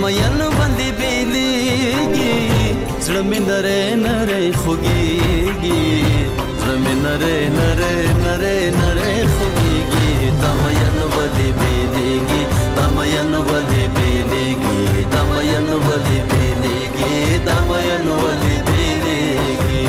مین باندې بیلیږي زړه مې نری نری خوږیږي زړه مې نری نری نری نری خوږیږي دا مین باندې بیلیږي دا مین باندې بیلیږي دا مین باندې بیلیږي دا مین باندې بیلیږي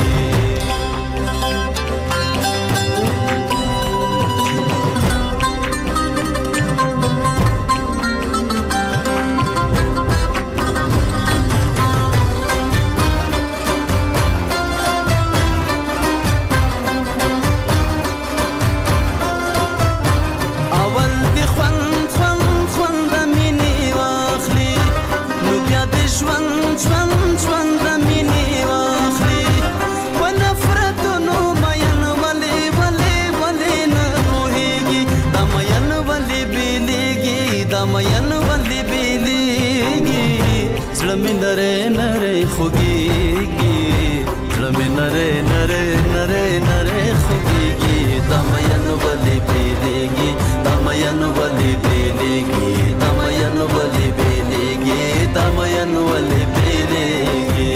نره نره خوږیږي زړه مې نره نره نره نره خوږیږي دا مین ولې بیلیږي دا مین ولې بیلیږي دا مین ولې بیلیږي دا مین ولې بیلیږي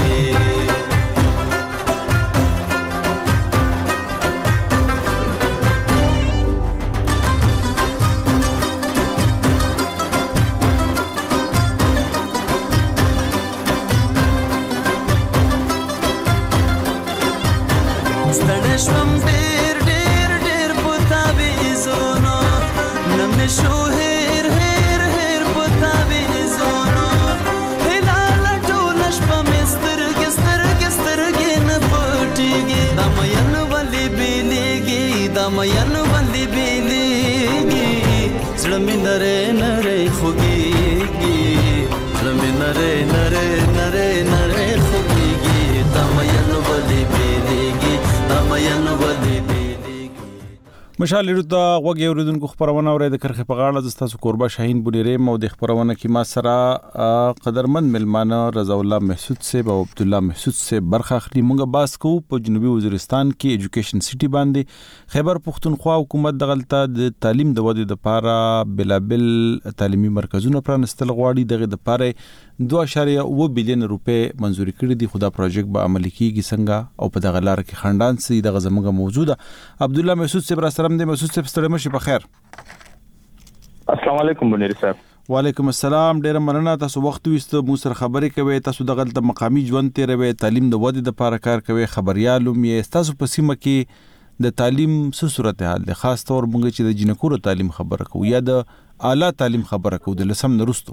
شوم ډېر ډېر ډېر پتا ویزونو نمې شو هېر هېر هېر پتا ویزونو هلال ټول شپه مې سترګې سترګې سترګې نه پټېږي دا مین ولې بیلیږي دا مین ولې بیلیږي زړه مې نری نری خوږیږي زړه مې نری نری نری نری خوږیږي دا مین ولې بیلیږي مشال لرو ته وګي اوریدونکو خبرونه اوري د کرخه په غاړه د تاسو قربا شاهین بونیری مو د خبرونه کې ما سره قدرمن ملمانه رضا الله محسود صاحب او عبد الله محسود صاحب برخه اخلي مونږه باس کو په جنوبي وزیرستان کې ایجوکیشن سټي باندې خیبر پختونخوا حکومت دغلطه د تعلیم د ودې لپاره بلابل تعلیمي مرکزونه پرانستل غواړي دغه د لپاره دوه اعشاریه اوه بلین روپے منزوري کړې دي خدا پروژیکټ به عملي کیږي څنګه او په دغه لار کې خندان سي دغه زموږه موجوده عبد الله محسود صاحب را سلام دې محسود صاحب ستړي مشي په خیر السلام علیکم بنيري صاحب وعلیکم السلام ډیر مننه تاسو وخت وست مو سره خبرې کوي تاسو دغه د مقامی ژوند تیروي تعلیم د ودې لپاره کار کوي خبريالوم یې تاسو په سیمه کې د تعلیم څه صورتحال ده خاص تور مونږ چې د جنکورو تعلیم خبره کوو یا د اعلی تعلیم خبره کوو د لسم نرستو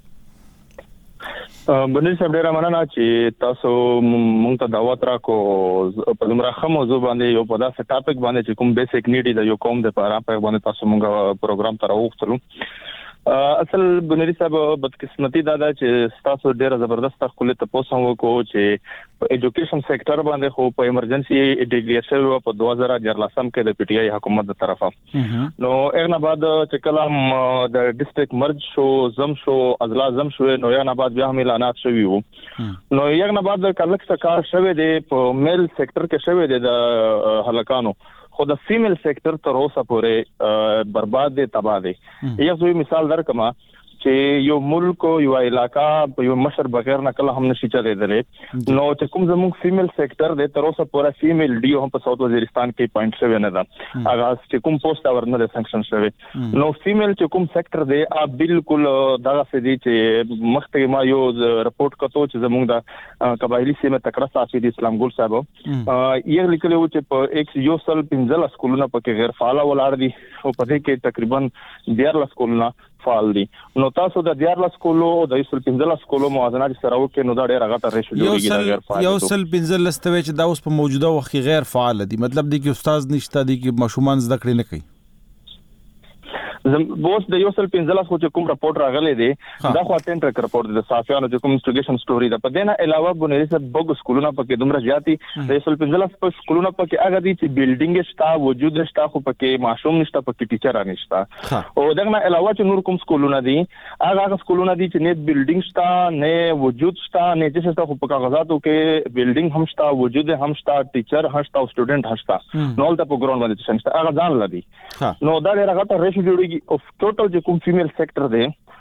بنيري صاحب ډیر مننه چې تاسو مونږ ته دعوت راکو په دومره ښه موضوع باندې یو په داسې ټاپک باندې چې کوم بیسیک نیډ د یو قوم د لپاره په باندې تاسو مونږ پروګرام ته راوښتلو اصل بنيري صاحب بدقسمتي دا ده چې تاسو ډیر زبردست خپل ته پوسو وکړو چې په ایجوکیشن سېکټر باندې خو په ایمرجنسي ډیکلیئر په دوه هزار اتلس کې د پی ټی آی حکومت د طرفه نو اغه بعد چې کلام د ډیسټریکټ مرج شو زم شو اضلاع زم شو نو یا نه بعد بیا هم اعلانات شوي وو نو یو نه بعد کلک څه کار شوه دی په میل سېکټر کې شوه دی د هلکانو خو د فیمیل سېکټر تر اوسه پورې برباد دي تباہ دي یو ځوی مثال درکما چې یو ملک یو علاقہ یو مشر بغیر نه کله هم نشي چلېدلې نو چې کوم زموږ فیمیل سېکټر د تر اوسه پورې فیمیل ډیو هم په ساوث وزیرستان کې پوینټ شوی نه ده هغه چې کوم پوسټ ورنل سانکشن شوی نو فیمیل چې کوم سېکټر دی ا بالکل دغه سدي چې مخته ما یو رپورت کتو چې زموږ د قبایلی سیمه تکړه صافي د اسلام ګل صاحب یې لیکلو چې په ایک یو سل پنځه سکولونه پکې غیر فعال ولاړ دي او په دې کې تقریبا ډیر سکولونه فعال دي نو تاسو د ډیر سکولو د یو سل پنځه سکولو موازنه سره وکړئ نو دا ډیر هغه ته ریشو جوړیږي دا غیر فعال یو سل پنځه لستوي چې دا اوس په موجوده وخت کې غیر فعال دي مطلب دی کې استاد نشته دي کې مشومان زده کړې نه کوي زم بوس د یو سل پنځه خو چې کوم رپورت راغلی دی دا خو اتنټ رپورت د صافیانو چې کوم انویسټیګیشن سټوري ده په دې نه علاوه بنيري صاحب بوګ سکولونه پکې دومره زیاتی د یو سل پنځه په سکولونه پکې هغه دي چې بلډینګ شتا وجود شتا خو پکې معشوم نشته پکې ټیچر نشته او دغه نه علاوه چې نور کوم سکولونه دي هغه هغه سکولونه دي چې نه بلډینګ شتا نه وجود شتا نه چې شتا خو په کاغذاتو کې بلډینګ هم شتا وجود هم شتا ټیچر هم شتا او سټوډنټ هم شتا نو ولته په ګراوند باندې څنګه هغه ځان لدی نو دا ډېر هغه ته ریشو جوړیږي او ټوټل چې کوم فیمیل سېکټر دی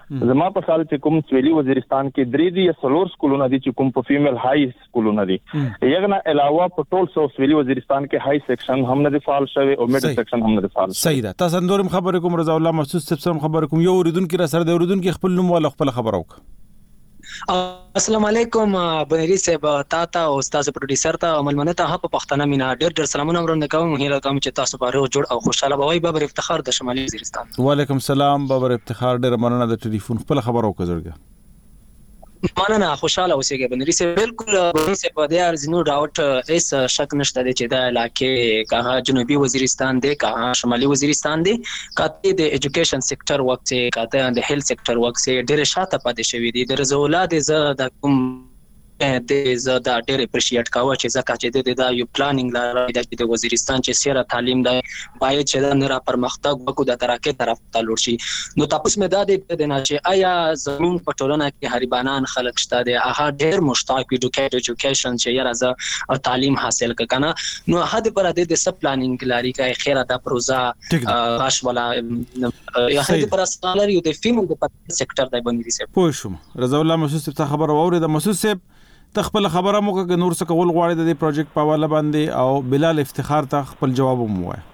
زما په خیال چې کوم سویلي وزیرستان کې درې دي سلور سکولونه دي چې کوم په فیمیل های سکولونه دي یغه نه علاوه په ټول سو سویلي وزیرستان کې های سیکشن هم نه فعال شوی او میډل سیکشن هم نه فعال صحیح ده. تاسو اندورم خبر کوم رضا الله محسوس سم خبر کوم یو اوریدونکو را سره د اوریدونکو خپل نوم ولا خپل خبر وک. السلام علیکم بنری صاحب تاته او استاد پروډوسر ته عملمنه ته په پښتنه مینا ډېر ډېر سلامونه ورنه کوم هیله کوم چې تاسو په روغ جوړ او خوشاله بوي بابر افتخار د شمالي وزیرستان. وعلیکم السلام بابر افتخار ډېر مننه د ټلیفون خپل خبر او کزړګه مننه خوشاله اوسئ بنری صاحب بالکل بنری صاحب د ارزنو ډاوټ ایس شک نشته چې د علاقې کا جنوبي وزیرستان دی کا شمالي وزیرستان دی کاته د ایجوکیشن سېکټر وخت کاته د هیلث سېکټر وخت ډېر شاته پاتې شوی دی د رزولات ز د کوم د ز د ډېر اپریشیټ کاوه چې زکه چې د یو پلانینګ لاره د د وزیرستان چې سیره تعلیم دی باید چې د نړۍ پرمختګ وکړو د ترقې طرف ته لور شي. نو تاسو مې دا د نه چې آیا زمون په ټولنه کې هریبانان خلک شته دي هغه ډېر مشتاق ایجوکیټ ایجوکیشن چې یاره ز تعلیم حاصل کنه نو هدا پر د سب پلانینګ لاري کې خیره د پروژه غاش ولا یا هدا پر اسالر یو د فیمل د سېکټر د بنري سه پوه شوم. رضا الله محسوس ته خبر اورید محسوس صاحب تخپل خبره مو که نور څه کول غواړي د دې پروجیکټ په حواله باندې او بلال افتخار ته خپل جواب مو وایي.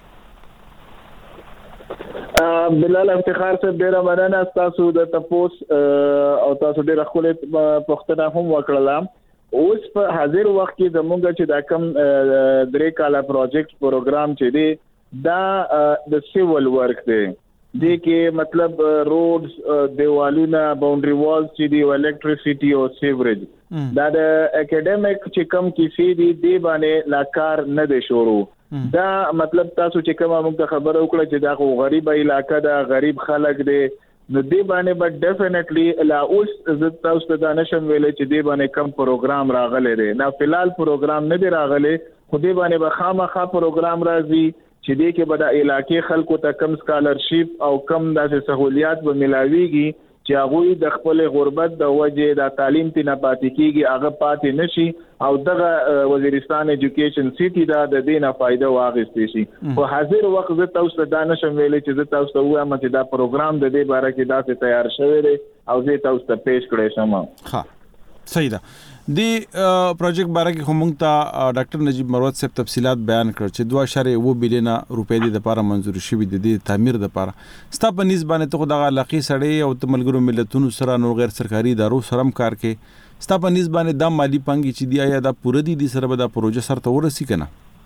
بلال افتخار صاحب ډیره مننه تاسو د تپوس او تاسو ډیره خپل پښتنه هم وکړه. اوس په حاضر وخت کې زموږ چې دا کم درې کاله پروجیکټ پروګرام چې دی دا د سیول ورک دی دې کې مطلب روډز دیوالونه باونډري والز چې دی الکتریسيټي او سیوریج دا د اکیډمیک چې کم کیسې دي دی باندې لا کار نه دی شروع. دا مطلب تاسو چې کومه موږ خبره وکړه چې دا غریب علاقہ دا غریب خلک دی نو دی باندې بٹ ډیفینیټلی لا اوس زه تاسو ته نشم ویلې چې دی باندې کم پروګرام راغلی دی نه فلال پروګرام نه دی راغلی خو دی باندې به خامخا پروګرام راځي چې دې کې به د علاقې خلکو ته کم سکالرشپ او کم داسې سہولیات به ملاويږي چې هغه د خپل غربت د وجې د تعلیم ته نه پاتې کیږي هغه پاتې نشي او دغه وزیرستان ایجوکیشن سیټي دا د دینه فائدہ واغستې شي. په حاضر وخت زه تاسو ته نشم ویلې چې زه تاسو ته وایم چې دا پروګرام د دې باره کې داسې تیار شوی دی او زه تاسو ته پیښ کړی شم. ها صحیح ده. دی پروجیکټ باره کې هم ته ډاکټر نجیب مروت صاحب تفصيلات بیان کړ چې دوه اشاریه اووه بلین روپۍ د لپاره منزور شوی د تعمیر د لپاره ستا په نسبت باندې ته دغه علاقې سړی او د ملګرو ملتونو سره نو غیر سرکاري ادارو سره هم کار کوي ستا په نسبت باندې د مالی پنګي چې دی آیا دا پوره دي د سره به دا پروژه سره ته ورسې کنه.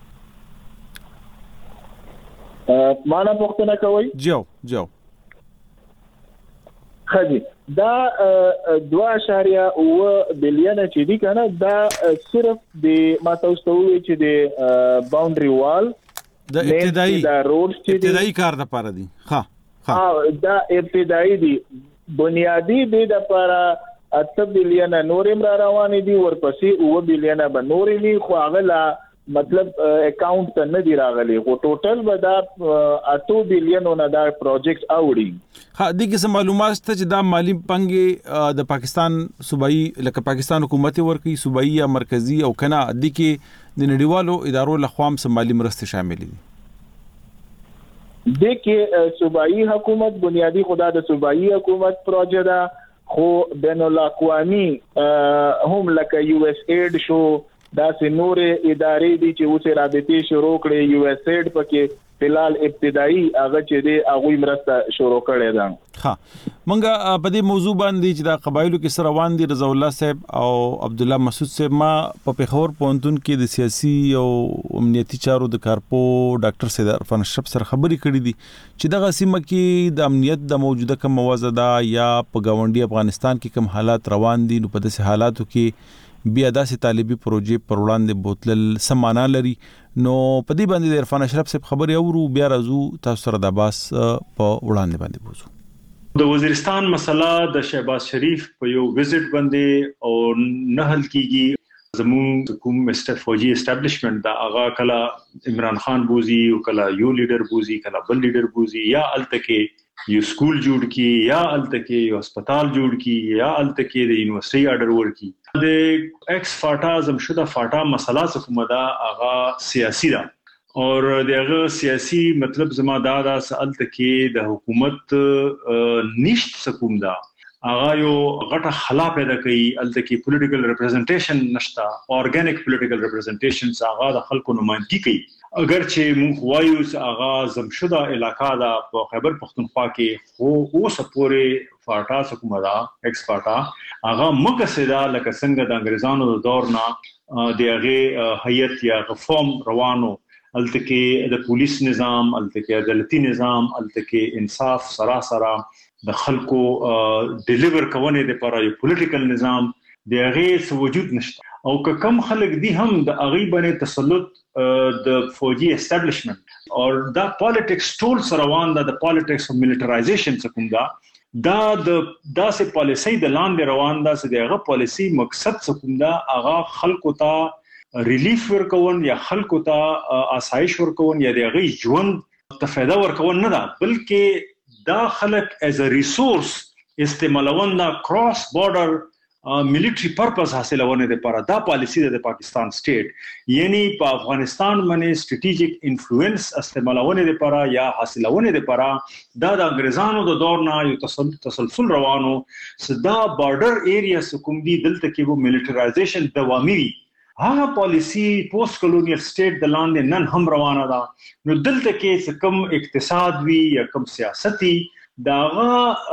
ا معنا پوښتنه کوي جو جو خدي دا دوه اشاریه اووه بلین چې دی کنه دا صرف د ما تاسو ته وی چې د باونډري وال د ابتدایي دا روډ چې ابتدایي کار د پاره دي. ها ها دا ابتدایي دي بنیادی د لپاره اته بلین نورم را روان دي ورپسې اووه بلین به نورې وي خو هغه لا مطلب اکاونټ ته نه دی راغلی خو ټوټل به دا اته بلین نه دا پروجیکټ اوړي. ها د کیسه معلومات ته چې دا مالی پنګي د پاکستان صوبایي لکه پاکستان حکومت ورکی صوبایي یا مرکزی او کنه د کې د نړیوالو ادارو لخوا هم مالی مرسته شامل دي. د کې صوبایي حکومت بنیادی خدا د صوبایي حکومت پروژه دا خو بین الاقوامی هم لکه یو اس ایډ شو دا سه نور ادارې دي چې اوسه رابطې شروع کړې یو اس ایډ پکې فلال ابتدایي هغه چې دی هغه مرسته شروع کړې ده. ها مونږه په دې موضوع باندې چې دا قبایلو کې سره روان دي رضا الله صاحب او عبد الله مسعود صاحب ما په پیښور پونتون کې د سیاسي او امنیتي چارو د کارپو ډاکټر سید عرفان اشرف سره خبرې کړې دي چې دغه سیمه کې د امنیت د موجوده کم موازده یا په گاونډي افغانستان کې کم حالات روان دي نو په داسې حالاتو کې بیا داسې طالبي پروژې پر وړاندې بوتل سمانا لري نو په دې باندې د عرفان اشرف صاحب خبرې اورو بیا راځو تاسو سره د باس په وړاندې باندې بوزو. د وزیرستان مسله د شهباز شریف په یو وزټ باندې او نه حل کیږي زموږ کوم مستر فوجي اسټابلیشمنت دا هغه کلا عمران خان بوزي او کلا یو لیډر بوزي کلا بل لیډر بوزي یا التکه یو سکول جوړ کی یا التکه یو هسپتال جوړ کی یا التکه د یونیورسيټي اډر ورکی د ایکس فاټا زمشده فاټا مسله څه کومه دا هغه سیاسي ده اور دغه سیاسي مطلب زما دا دا سالت کې د حکومت نشت سکوم دا هغه یو غټه خلا پیدا کوي الته کې پولیټیکل ریپرزنټیشن نشتا اورګانیک پولیټیکل ریپرزنټیشن هغه د خلکو نمائندګي کوي اگر چې موږ وایو هغه زمشده علاقہ دا په خیبر پختونخوا کې خو اوس پورې فاټا حکومت دا ایکس فاټا هغه مقصدا لکه څنګه د انګريزانو د دور نه د هغه هیئت یا ریفارم روانو الته کې د پولیس نظام الته کې عدالتي نظام الته کې انصاف سراسره د خلکو ډیلیور کونه د لپاره یو پولیټیکل نظام د هغه وجود نشته او که کم خلک دي هم د هغه باندې تسلط د فوجي اسټابلیشمنت او دا پالیټکس ټول سره روان ده د پالیټکس او ملټرایزیشن څخه کوم دا دا د داسې پالیسي د لاندې روان ده چې دغه پالیسي مقصد څه کوم دا هغه خلکو ته ریلیف ورکون یا خلکو ته آسایش ورکون یا دغه ژوند ته فایده ورکون نه ده بلکې دا خلق as a resource استعمالون دا cross border military purpose حاصلونه لپاره دا پالیسی د پاکستان سټیټ یعنی په افغانستان باندې strategic influence استعمالونه لپاره یا حاصلونه لپاره دا د انګريزانو د دور نه یو تسلسل روانو صدا border areas کوم دي دلته کې وو militarization دوامي هغه پالیسی پوسټ کولونیل سټیټ د لاندې نن هم روانه ده نو دلته کې کم اقتصاد وی یا کم سیاستي داغه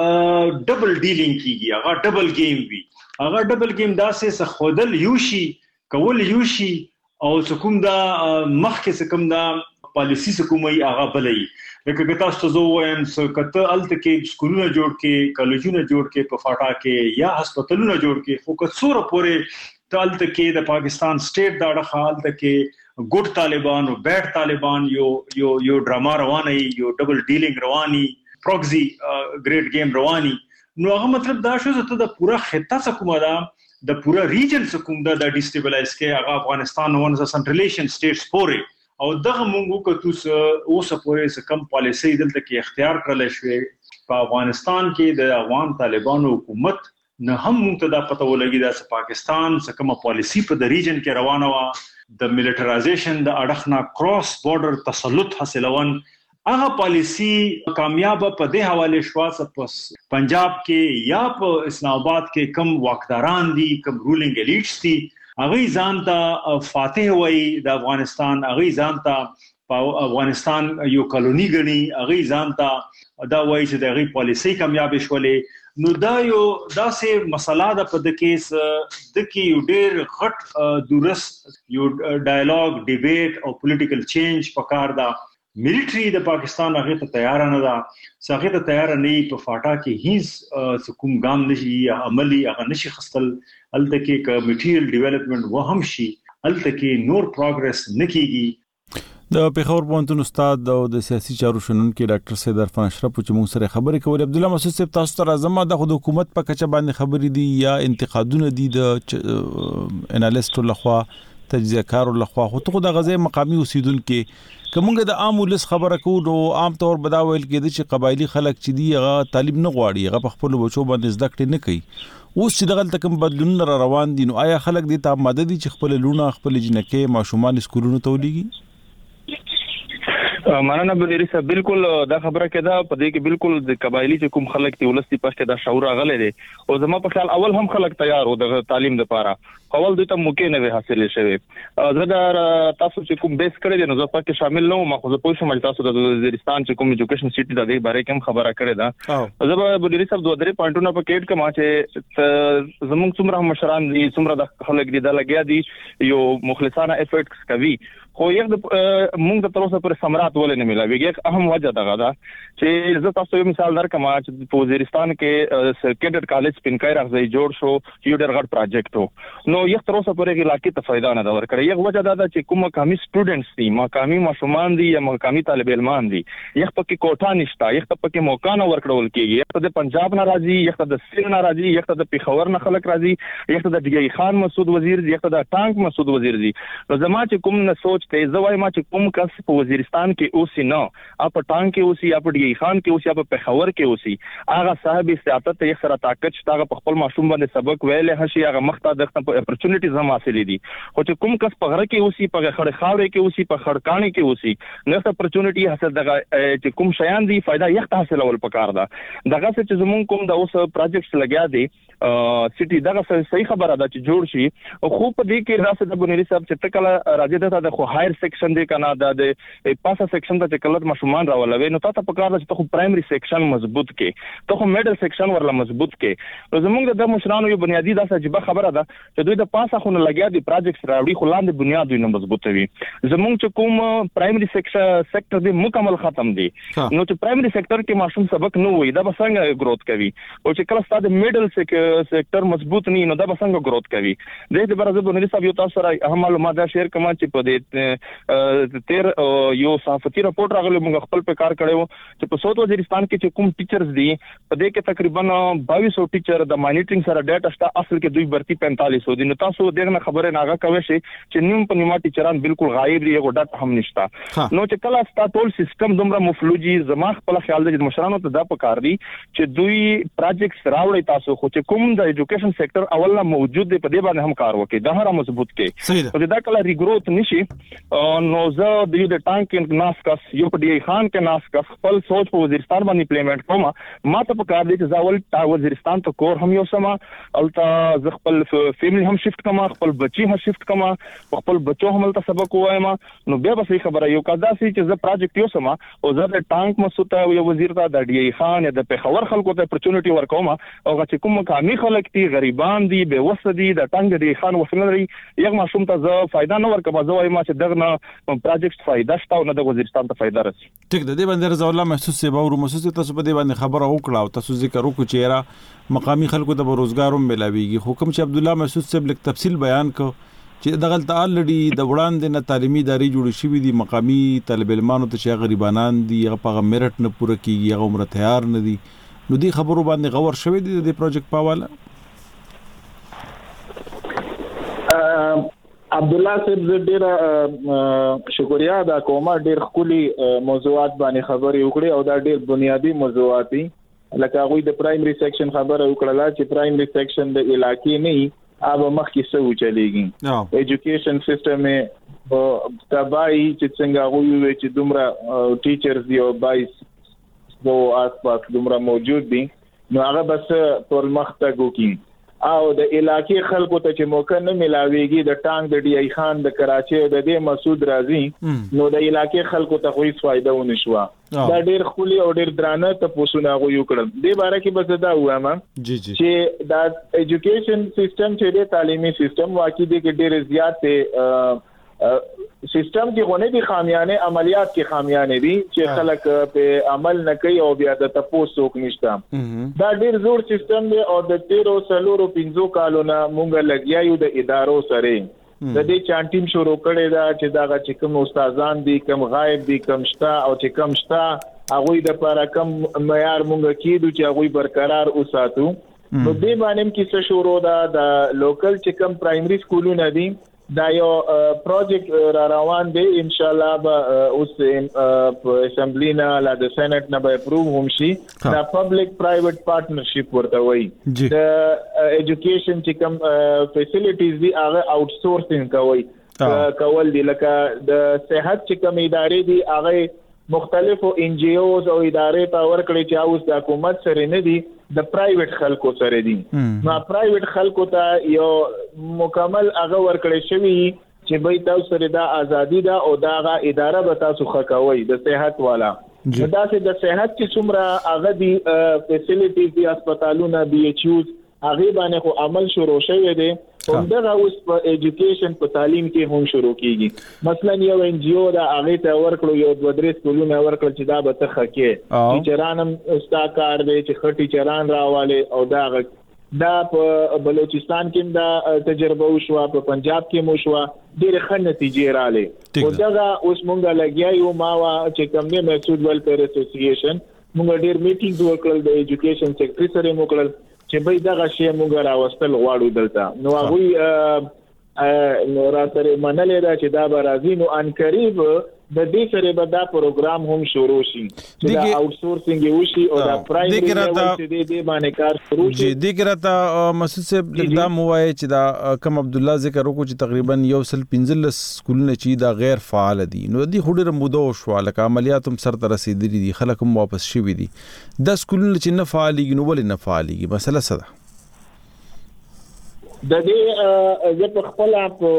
ډبل ډیلینګ کیږي هغه ډبل گیم وی هغه ډبل گیم داسې خودل یوشي کول یوشي او کوم دا مخکې کوم دا پالیسی کومي هغه بلې لکه تاسو ته وایم څه کته الته کې سکولونه جوړ کې کالجونه جوړ کې په فاټا کې یا هسپتالونه جوړ کې خو که څوره پورې تالته کې د پاکستان سټیټ دا ډخال ته کې ګډ طالبان او بیډ طالبان یو یو یو ډراما رواني یو ډبل ډیلینګ رواني پروکسي ګریټ گیم رواني نو هغه مطلب دا شو چې د پورا خطه څخه کومه ده د پورا ریجن څخه کوم ده د ډیسټیبلایز کې هغه افغانستان ون از سنټرلیشن سټیټس پورې او دغه مونږ کتو اوس پورې کم پالیسي دلته کې اختیار کړل شوې په افغانستان کې د افغان طالبانو حکومت نه هم مونږ ته دا پته ولګی دا چې پاکستان څه کومه پالیسی په د ریجن کې روانه و د ملټرایزیشن د اړخنا کراس بارډر تسلط حاصلون هغه پالیسی کامیاب په دې حواله شو چې پنجاب کې یا په اسلام آباد کې کم واکداران دي کم رولینګ الیټس دي هغه ځان ته فاتح وای د افغانستان هغه ځان ته په افغانستان یو کالونی غني هغه ځان ته دا وای چې دغه پالیسی کامیاب شولې نو دا یو داسې مسله ده په د کیس د کی یو ډېر غټ دورس یو ډایالوګ ډیبیټ او پولیټیکل چینج پکار دا ملټری د پاکستان هغه ته تیار نه ده هغه ته تیار نه په فاټا کې هیڅ کوم ګام نشي یا عملی هغه نشي خستل الته کې ک میټیریل ډیولپمنٹ وهم شي الته کې نور پروګرس نکېږي د پیښور پوهنتون استاد او د سیاسي چارو شنونکو ډاکټر سید عرفان اشرف چې موږ سره خبرې کولې عبد الله مسعود صاحب تاسو ته راځم د حکومت په کچه باندې خبرې دي یا انتقادونه دي د انالیست لخوا تجزیه کار لخوا خو ته د غزې مقامی اوسیدونکو کومګه د عام ولس خبره کو نو عام طور بداویل کې د قبایلی خلک چې دی هغه طالب نه غواړي هغه په خپل بچو باندې زده کړې نه کوي اوس چې دغه تکم بدلون را روان دي نو آیا خلک دې ته مدد دي چې خپل لونه خپل جنکه ماشومان سکولونو ته ولېږي مننه بلری صاحب بالکل دا خبره کده په دې کې بالکل د قبایلی چې کوم خلک دی ولستي پښته دا شعور غلې دي او زما په خیال اول هم خلک تیار وو د تعلیم لپاره اول دوی ته موقع نه حاصل شوی زه دا تاسو چې کوم بیس کړی نو زه پکې شامل نه وم خو زه پوه شوم چې تاسو د وزیرستان چې کوم ایجوکیشن سیټي د دې باره کې هم خبره کړې ده زه به بلری صاحب دوه درې پوینټونه په کې کما چې زموږ څومره مشران دي څومره د خلک دي د لګیا دي یو مخلصانه افورټس کوي خو یو د موږ د تر اوسه پر ثمرات ولې نه ملاوي یک اهم وجه دغه ده چې زه تاسو یو مثال درکم چې په وزیرستان کې کیډټ کالج پینکای راځي جوړ شو یو ډېر غټ پروجیکټ وو نو یک تر اوسه پرې علاقې ته فائدہ نه دا ورکړي یک وجه دا ده چې کوم مقامي سټوډنټس دي مقامي ماشومان دي یا مقامي طالب علمان دي یک پکې کوټه نشته یک پکې موقع نه ورکړول کیږي یک د پنجاب نه راځي یک د سیر نه راځي یک د پیښور نه خلک راځي یک د ډیګي خان مسعود وزیر دی یک د ټانک مسعود وزیر دی نو زما چې کوم نه سوچ سوچ ته زوای ما چې کوم کس په وزیرستان کې اوسي نه اپ ټانګ کې اوسي اپ ډی خان کې اوسي اپ پېښور کې اوسي هغه صاحب سیاست یې سره طاقت شته په خپل ماشوم باندې سبق ویل هشي هغه مخته د اپورتونټیز هم حاصلې دي خو چې کوم کس په غره کې اوسي په خړ خاورې کې اوسي په خړکانی کې اوسي نو اپورتونټی حاصل دغه چې کوم شیان دي فائدہ یې حاصلول پکار ده دغه څه چې زمون کوم د اوس پروجیکټس لګیا دي سټي دغه صحیح خبره ده چې جوړ شي خو په دې کې راځي د بنوري صاحب چې تکله راځي ته د خو هایر سیکشن دی کنه د پاسه سیکشن ته کلر مشومان راولوي نو تاسو په کار چې خو پرایمري سیکشن مضبوط کې ته خو میډل سیکشن ورله مضبوط کې نو زمونږ د مشرانو یو بنیادی داسه عجیب خبره ده چې دوی د پاسه خو لګیا دي پروجیکټس راوړي خو لاندې بنیاد دوی نه مضبوطوي زمونږ چې کوم پرایمري سیکشن سېکټر دی مکمل ختم دی نو چې پرایمري سېکټر کې ماشوم سبق نه وي دا به څنګه گروث کوي او چې کله ستاسو میډل سېکټر مضبوط نه نو دا به څنګه گروث کوي د دې لپاره زه بنوري صاحب یو تاسو سره اهم معلومات شیر کوم چې په دې تیر یو صحافتي راپورټ راغلی موږ خپل په کار کړو چې په سوت وزیرستان کې چې کوم ټیچرز دي په دې کې تقریبا باવીસ سو ټیچر د مانیټرینګ سره ډاټا شته اصل کې دوی برتي پینتالیس سو دي نو تاسو دغه خبره ناغه کوي چې نیم په نیمه ټیچران بالکل غایب دي یو ډاټا هم نشته نو چې کله ستا ټول سیستم دومره مفلوجي زما خپل خیال دی چې مشرانو ته دا پکار دي چې دوی پروجیکټس راوړي تاسو خو چې کوم د ایجوکیشن سېکټر اوله موجود دی په دې باندې هم کار وکړي دا هر مضبوط کې او دا کله ریګروث نشي نو زه د یو د ټانک کې ناس کس یو په ډی خان کې ناس کس خپل سوچ په وزیرستان باندې امپلیمنٹ کوم ما ته پکار دي چې زاول تا وزیرستان ته کور هم یو سما التا ز خپل فیملی هم شفت کما خپل بچي هم شفت کما خپل بچو هم التا سبق وایم نو بیا به صحیح خبره یو کدا سي چې ز پروجیکټ یو سما او زه د ټانک مسوته یو وزیر ته د ډی خان یا د پېښور خلکو ته اپورتونټی ورکوم او چې کوم مقامي خلک دي غریبان دي بے وسه دي د ټانک ډی خان وسنه لري یو ماشوم ته زه فائدہ نه ورکوم زه وایم چې دغه پروجیکټ فائدہ شته او نه د وزیرستان ته فائدہ رسي ټیک د دې باندې رضا الله محسوس سی باور محسوس تاسو په دې باندې خبره وکړه او تاسو ذکر وکړو چې را مقامی خلکو ته روزګار هم ملاويږي حکم چې عبد الله محسوس صاحب لیک تفصیل بیان کو چې دغه تعالډي د وړاندې نه تعلیمي ادارې جوړ شوې دي مقامی طالب علمانو ته چې غریبانان دي هغه په میرټ نه پوره کیږي هغه عمر تیار نه دي نو دې خبرو باندې غور شوې دي د پروجیکټ په حواله عبد الله صاحب ډیر شکریا دا کومه ډیر خولي موضوعات باندې خبرې وکړي او دا ډیر بنیادی موضوعات دي لکه غوي د پرایمري سیکشن خبره وکړه چې پرایمري سیکشن د علاقې نه اوب مخکې څه چلیږي ایجوکیشن سیستم تبای چې څنګه غوي چې دومره ټیچرز دی او بایس وو آس پاس دومره موجود دي نو هغه بس پر مخته ګوکی او د علاقې خلکو ته چې موقع نه ملاويږي د ټانګ د ډی ای خان د کراچي او د دې مسعود رازي نو د علاقې خلکو ته خو هیڅ فائدہ ونه شو دا ډیر خولي او ډیر درانه ته پوسونه غو یو کړل د باره کې بس دا وایم جی جی چې دا ایجوکیشن سیستم چې د تعلیمي سیستم واقعي دي کې ډیر زیات سیستم کې غونې دي خامیانه عملیات کې خامیانه دي چې خلک په عمل نه کوي او بیا د تاسو څوک نشته دا ډیر زوړ سیستم دی او د تیرو سلورو پنځو کالونو مونږ لګیا یو د ادارو سره د دې چانټیم شروع کړي دا چې دا چې کوم استادان دي کوم غایب دي کوم شتا او چې کوم شتا هغه د لپاره کوم معیار مونږ کېدو چې هغه برقرار وساتو نو دې باندې کې څه شروع دا د لوکل چې کوم پرایمري سکولونه دي دا یو پروجیکټ را روان دی ان شاء الله به اوس په اسمبلی نه لا د سېنات نه به اپروو هم شي دا پبلک پرایویټ پارټنرشپ ورته وایي د ایجوکیشن چې کوم فیسیلیټیز دي هغه آوټ سورسینګ کوي کول دي لکه د صحت چې کوم ادارې دي هغه مختلفو ان جی اوز او ادارې ته ورکړي چې اوس د حکومت سره نه دي د پرایویټ خلکو سره دي نو پرایویټ خلکو ته یو مکمل هغه ورکړي شوی چې به تاسو سره د ازادي دا او دا اداره به تاسو خکوي د صحت والا دا چې د صحت چې څومره هغه دي فیسیلیټیز دي هسپتالونه بي ایچ یوز هغه باندې خو عمل شروع شوی دی همدغه اوس په ایجوکیشن په تعلیم کې هم شروع کیږي مثلا یو ان جی او دا هغه ته ورکړو یو دوه درې سکولونه ورکړل چې دا به ته خکې ټیچرانم استا کار دی چې خټي چران راواله او دا دا په بلوچستان کې دا تجربه وشو په پنجاب کې مو شو ډېر ښه نتیجې رااله او دا اوس مونږه لګیا یو ما وا چې کوم نه مسعود ویلفیر اسوسییشن مونږ ډېر میټینګ وکړل د ایجوکیشن سیکټری سره وکړل چې به دا غشي مونږ راوستل غواړو دلته نو هغه نو را سره منلې دا چې دا به راځي نو ان قریب د دې سره به دا پروګرام هم شروع شي چې دا آوټ سورسینګ وشي او دا پرایمري لیول چې دې باندې کار شروع شي. جی دې کې راته مسعود صاحب دا موایي چې دا کم عبد الله ذکر وکړو چې تقریبا یو سل پنځلس سکولونه چې دا غیر فعال دي نو دې خډره موده شو لکه عملیات هم سر ته رسیدلي دي خلک هم واپس شوي دي دا سکولونه چې نه فعاليږي نو ولې نه فعاليږي مسله څه ده؟ د دې زه په خپل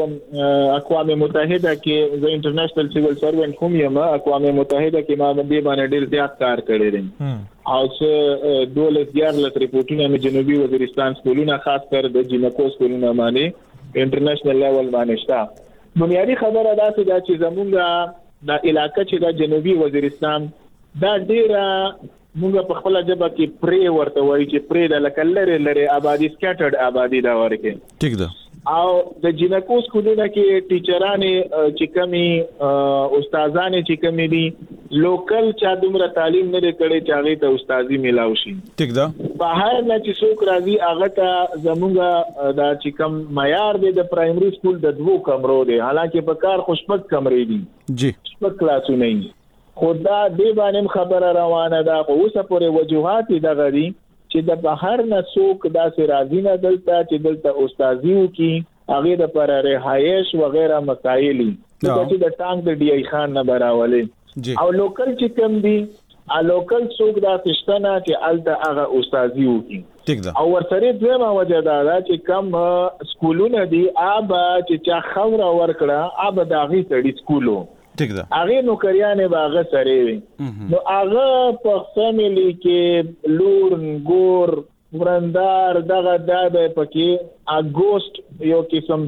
اقوام متحده کې زه انټرنیشنل سیویل سروینټ کوم یم اقوام متحده کې ما باندې باندې ډیر زیات کار کړی دی او چې دولت دیارلس ریپورتونه مې جنوبي وزیرستان سکولونه خاص کر د جنکو سکولونه باندې انټرنیشنل لیول باندې شته. بنیادی خبره دا چې زمونږ د علاقې چې د جنوبي وزیرستان دا ډیره موږ په خپل ژبه کې پری ورته وایي چې پری د لکلره لري آبادی سکیټرډ آبادی دا ورکه ٹھیک ده. او د جنکو سکولونو کې ټیچرانه چې کمی استادانه چې کمی دي لوکل چا دومره تعلیم نه کړي چې هغه ته استادي ملاوي شي. ٹھیک ده. بهر نه چې څوک راځي هغه ته زموږه دا چې کم معیار دی د پرایمري سکول د دوه کمرو دی حالانکه په کار خوشبخت کمرې دي جی خوشبخت کلاسونه نه خدا دې باندې خبره روانه ده خو اوسه پورې وجوهات د غري چې د بهر نه څوک داسې راځي نه دلته چې دلته استادي وکي هغه د پر رهایش وغیرہ مسائل چې د ټانک د ډي ای خان نه براولې او لوکل چې کم دي ا لوکل څوک دا پښتنه چې الته هغه استادي وکي او ورسره دویمه وجه دا چې کم سکولونه دي اب چې چا خبره ورکړه اب داغي سړي سکولو ٹھیک ده هغه نوکریانه باغه سره وي نو هغه په فیملی کې لور ګور ورندار دغه دابه پکې اگوست یو قسم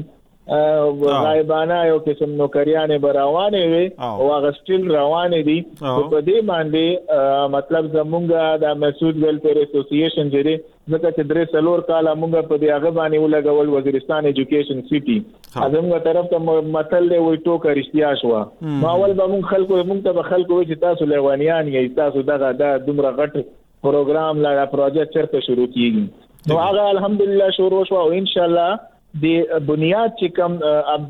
غایبانه یو قسم نوکریانه براوانه وي او هغه سټیل روانه دي په دې باندې مطلب زمونږه د مسعود ویلفیر اسوسییشن جری ځکه چې درې څلور کاله موږ په دې هغه باندې ولګول وزیرستان ایجوکیشن سیټي ازمغه طرف ته متل له وې ټوکه رښتیا شو ماول به موږ خلکو موږ ته خلکو چې تاسو لیوانیان یې تاسو دغه د دومره غټ پروګرام لا پروجیکټ چرته شروع کیږي نو هغه الحمدلله شروع شو او ان شاء الله د بنیاد چې کوم عبد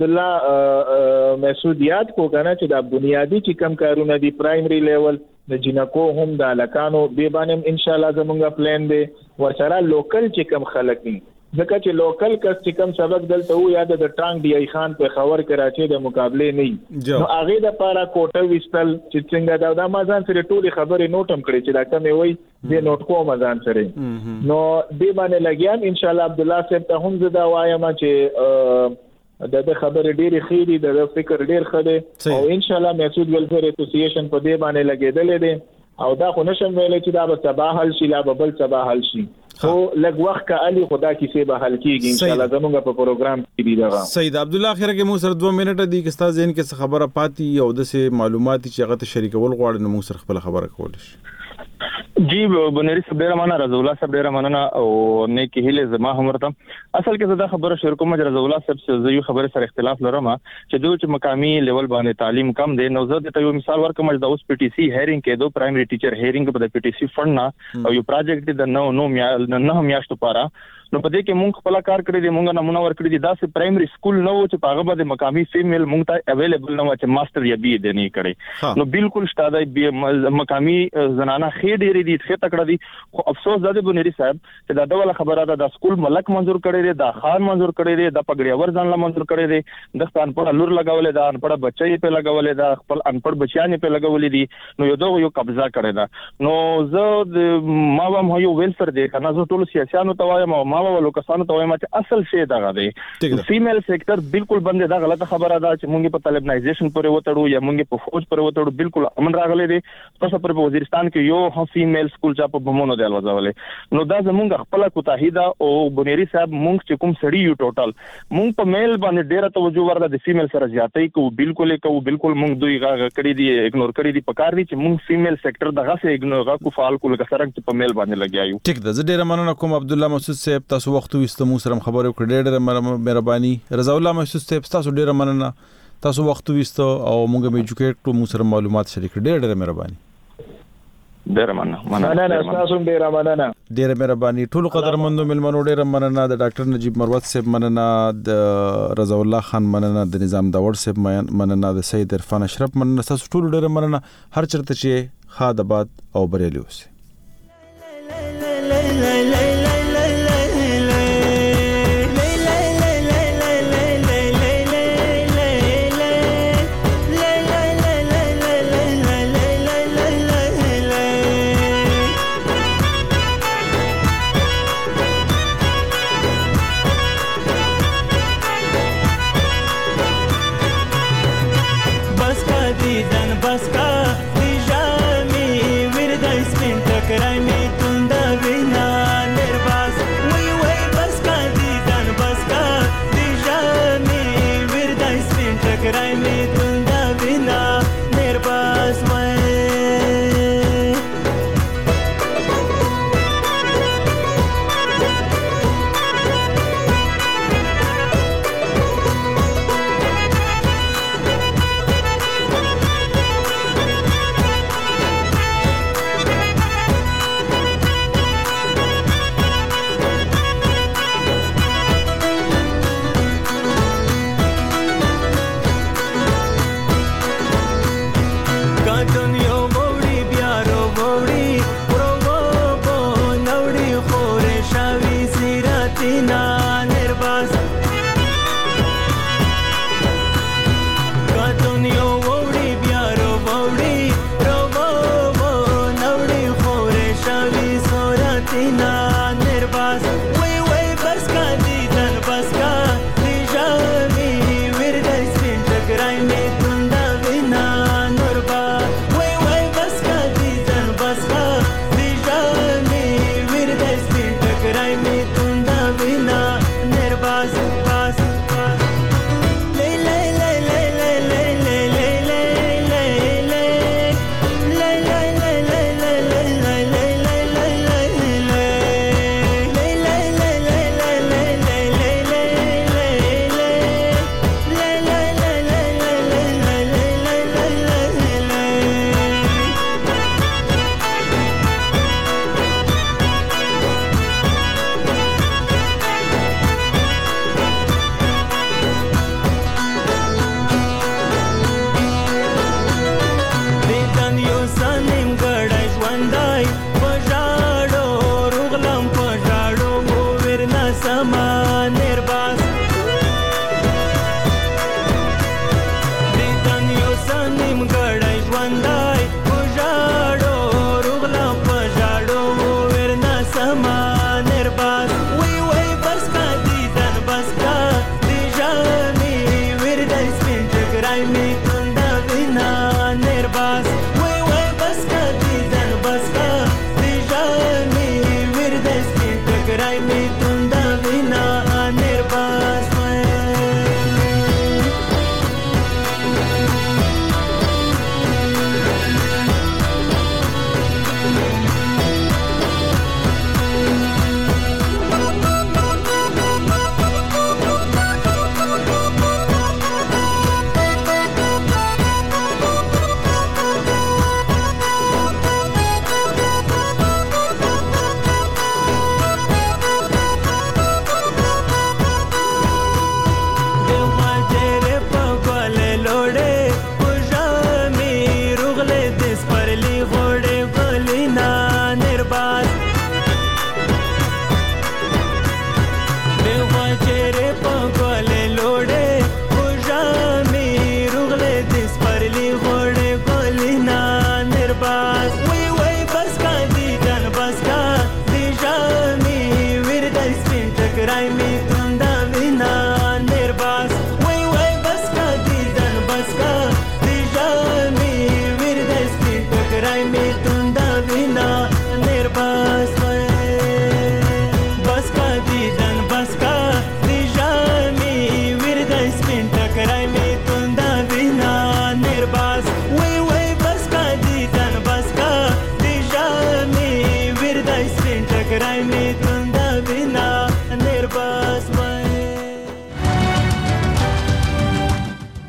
الله مسعودیات کو کنه چې د بنیادی چې کوم کارونه دی پرایمري لیول د جنکو هم د الکانو به باندې ان شاء الله زمونږ پلان دی ورسره لوکل چې کوم خلک دي ځکه چې لوکل کس چې کوم سبق دلته و یاد د ټانک دی ای خان په خبر کراچي د مقابله نه نو هغه د پاره کوټه وستل چې څنګه دا د مازان سره ټولي خبرې نوټم کړي چې دا کومه وای د نوٹ کو مازان سره نو دې باندې لګیان ان شاء الله عبد الله صاحب ته هم زدا وایم چې د د خبر ډیر خېری د فکر ډیر خده او ان شاء الله مسعود ویلفیر اسوسییشن په دې باندې لګیدل دي او دا خو نشم ویل چې دا به صباح حل شي لا به بل صباح حل شي خو لږ وخت کا علي خدا کیسه به حل کیږي ان شاء الله زموږ په پروګرام کې دی دا سید عبد الله اخر کې مو سره دوه منټه دي چې تاسو ځین کې خبره پاتې او د سه معلومات چې هغه ته شریکول غواړي نو مو سره خپل خبره کول شي. جی بنيري صاحب ډیر مننه رضا الله صاحب ډیر مننه او نیکی هله زما همرته اصل کې زدا خبره شروع کوم رضا الله صاحب سره یو خبره سره اختلاف لرم چې دوی چې مقامی لیول باندې تعلیم کم دي نو زه ته یو مثال ورکوم چې د اوس پی ټی سی هیرینګ کې دوه پرایمري ټیچر هیرینګ په د پی ټی سی فند نه او یو پروجیکټ د نو نو نه میاشتو پاره نو په دې کې مونږ خپل کار کړی دی مونږ نمونه ورکړی دی دا سه پرایمري سکول نو چې پاغه باندې مقامی فیمیل مونږ ته اویلیبل نو چې ماستر یا بي دې نه کړي نو بالکل شته د مقامی زنانه خې ډېری دي خې تکړه دي خو افسوس زده بنيري صاحب چې دا ډول خبره ده د سکول ملک منزور کړی دی دا خان منزور کړی دی د پګړی ور ځان لا منزور کړی دی د ستان په لور لګولې دا ان پړه بچي په لګولې دا خپل ان پړ بچیان په لګولې دي نو یو دغه یو قبضه کړی دا نو زه ما هم یو ویلفر دی کنه زه ټول سیاسيانو ته وایم ما ولو کسانو ته وایم چې اصل شی دغه دی فیمیل سېکټر بالکل بندې دا غلطه خبره ده چې مونږ په طالبنایزیشن پورې وټړو یا مونږ په فوج پورې وټړو بالکل امن راغلی دی تاسو پر وزیرستان کې یو هم فیمیل سکول چا په بمونو دی الوځولې نو دا زمونږ خپل کوتاهی ده او بنيري صاحب مونږ چې کوم سړی یو ټوټل مونږ په میل باندې ډیره توجه ورده د فیمیل سره زیاتې کو بالکل کو بالکل مونږ دوی غا کړی دی اګنور کړی دی په کار دی چې مونږ فیمیل سېکټر دغه سه اګنور غا کو فعال کول کسرک چې په میل باندې لګیایو ټیک ده زه ډیره مننه کوم عبد الله مسعود صاحب تاسو وخت وستو مو سره خبرو کړې ډېر مهرباني رضا الله مسعود صاحب تاسو ډېر مننه تاسو وخت وستو او موږ به ایجوکیټ مو سره معلومات شریک ډېر ډېر مهرباني ډیر مننه مننه تاسو ډیر مننه ډیر مهرباني ټول قدرمنو ملمنو ډیر مننه د ډاکټر نجیب مروت صاحب مننه د رضا الله خان مننه د نظام داور صاحب مننه د سید عرفان اشرف مننه تاسو ټول ډیر مننه هر چرته چې خادباد او بریلی اوسئ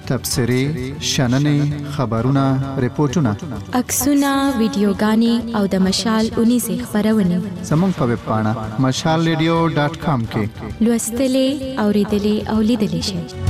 تبصرې شننې خبرونه ریپورتونه عکسونه ویډیوګانې او د مشال اونیزه خبرونه زموږ په ویب پاڼه مشال ریډیو ډاټ کام کې لوستلې اوریدلې او لیدلې شئ.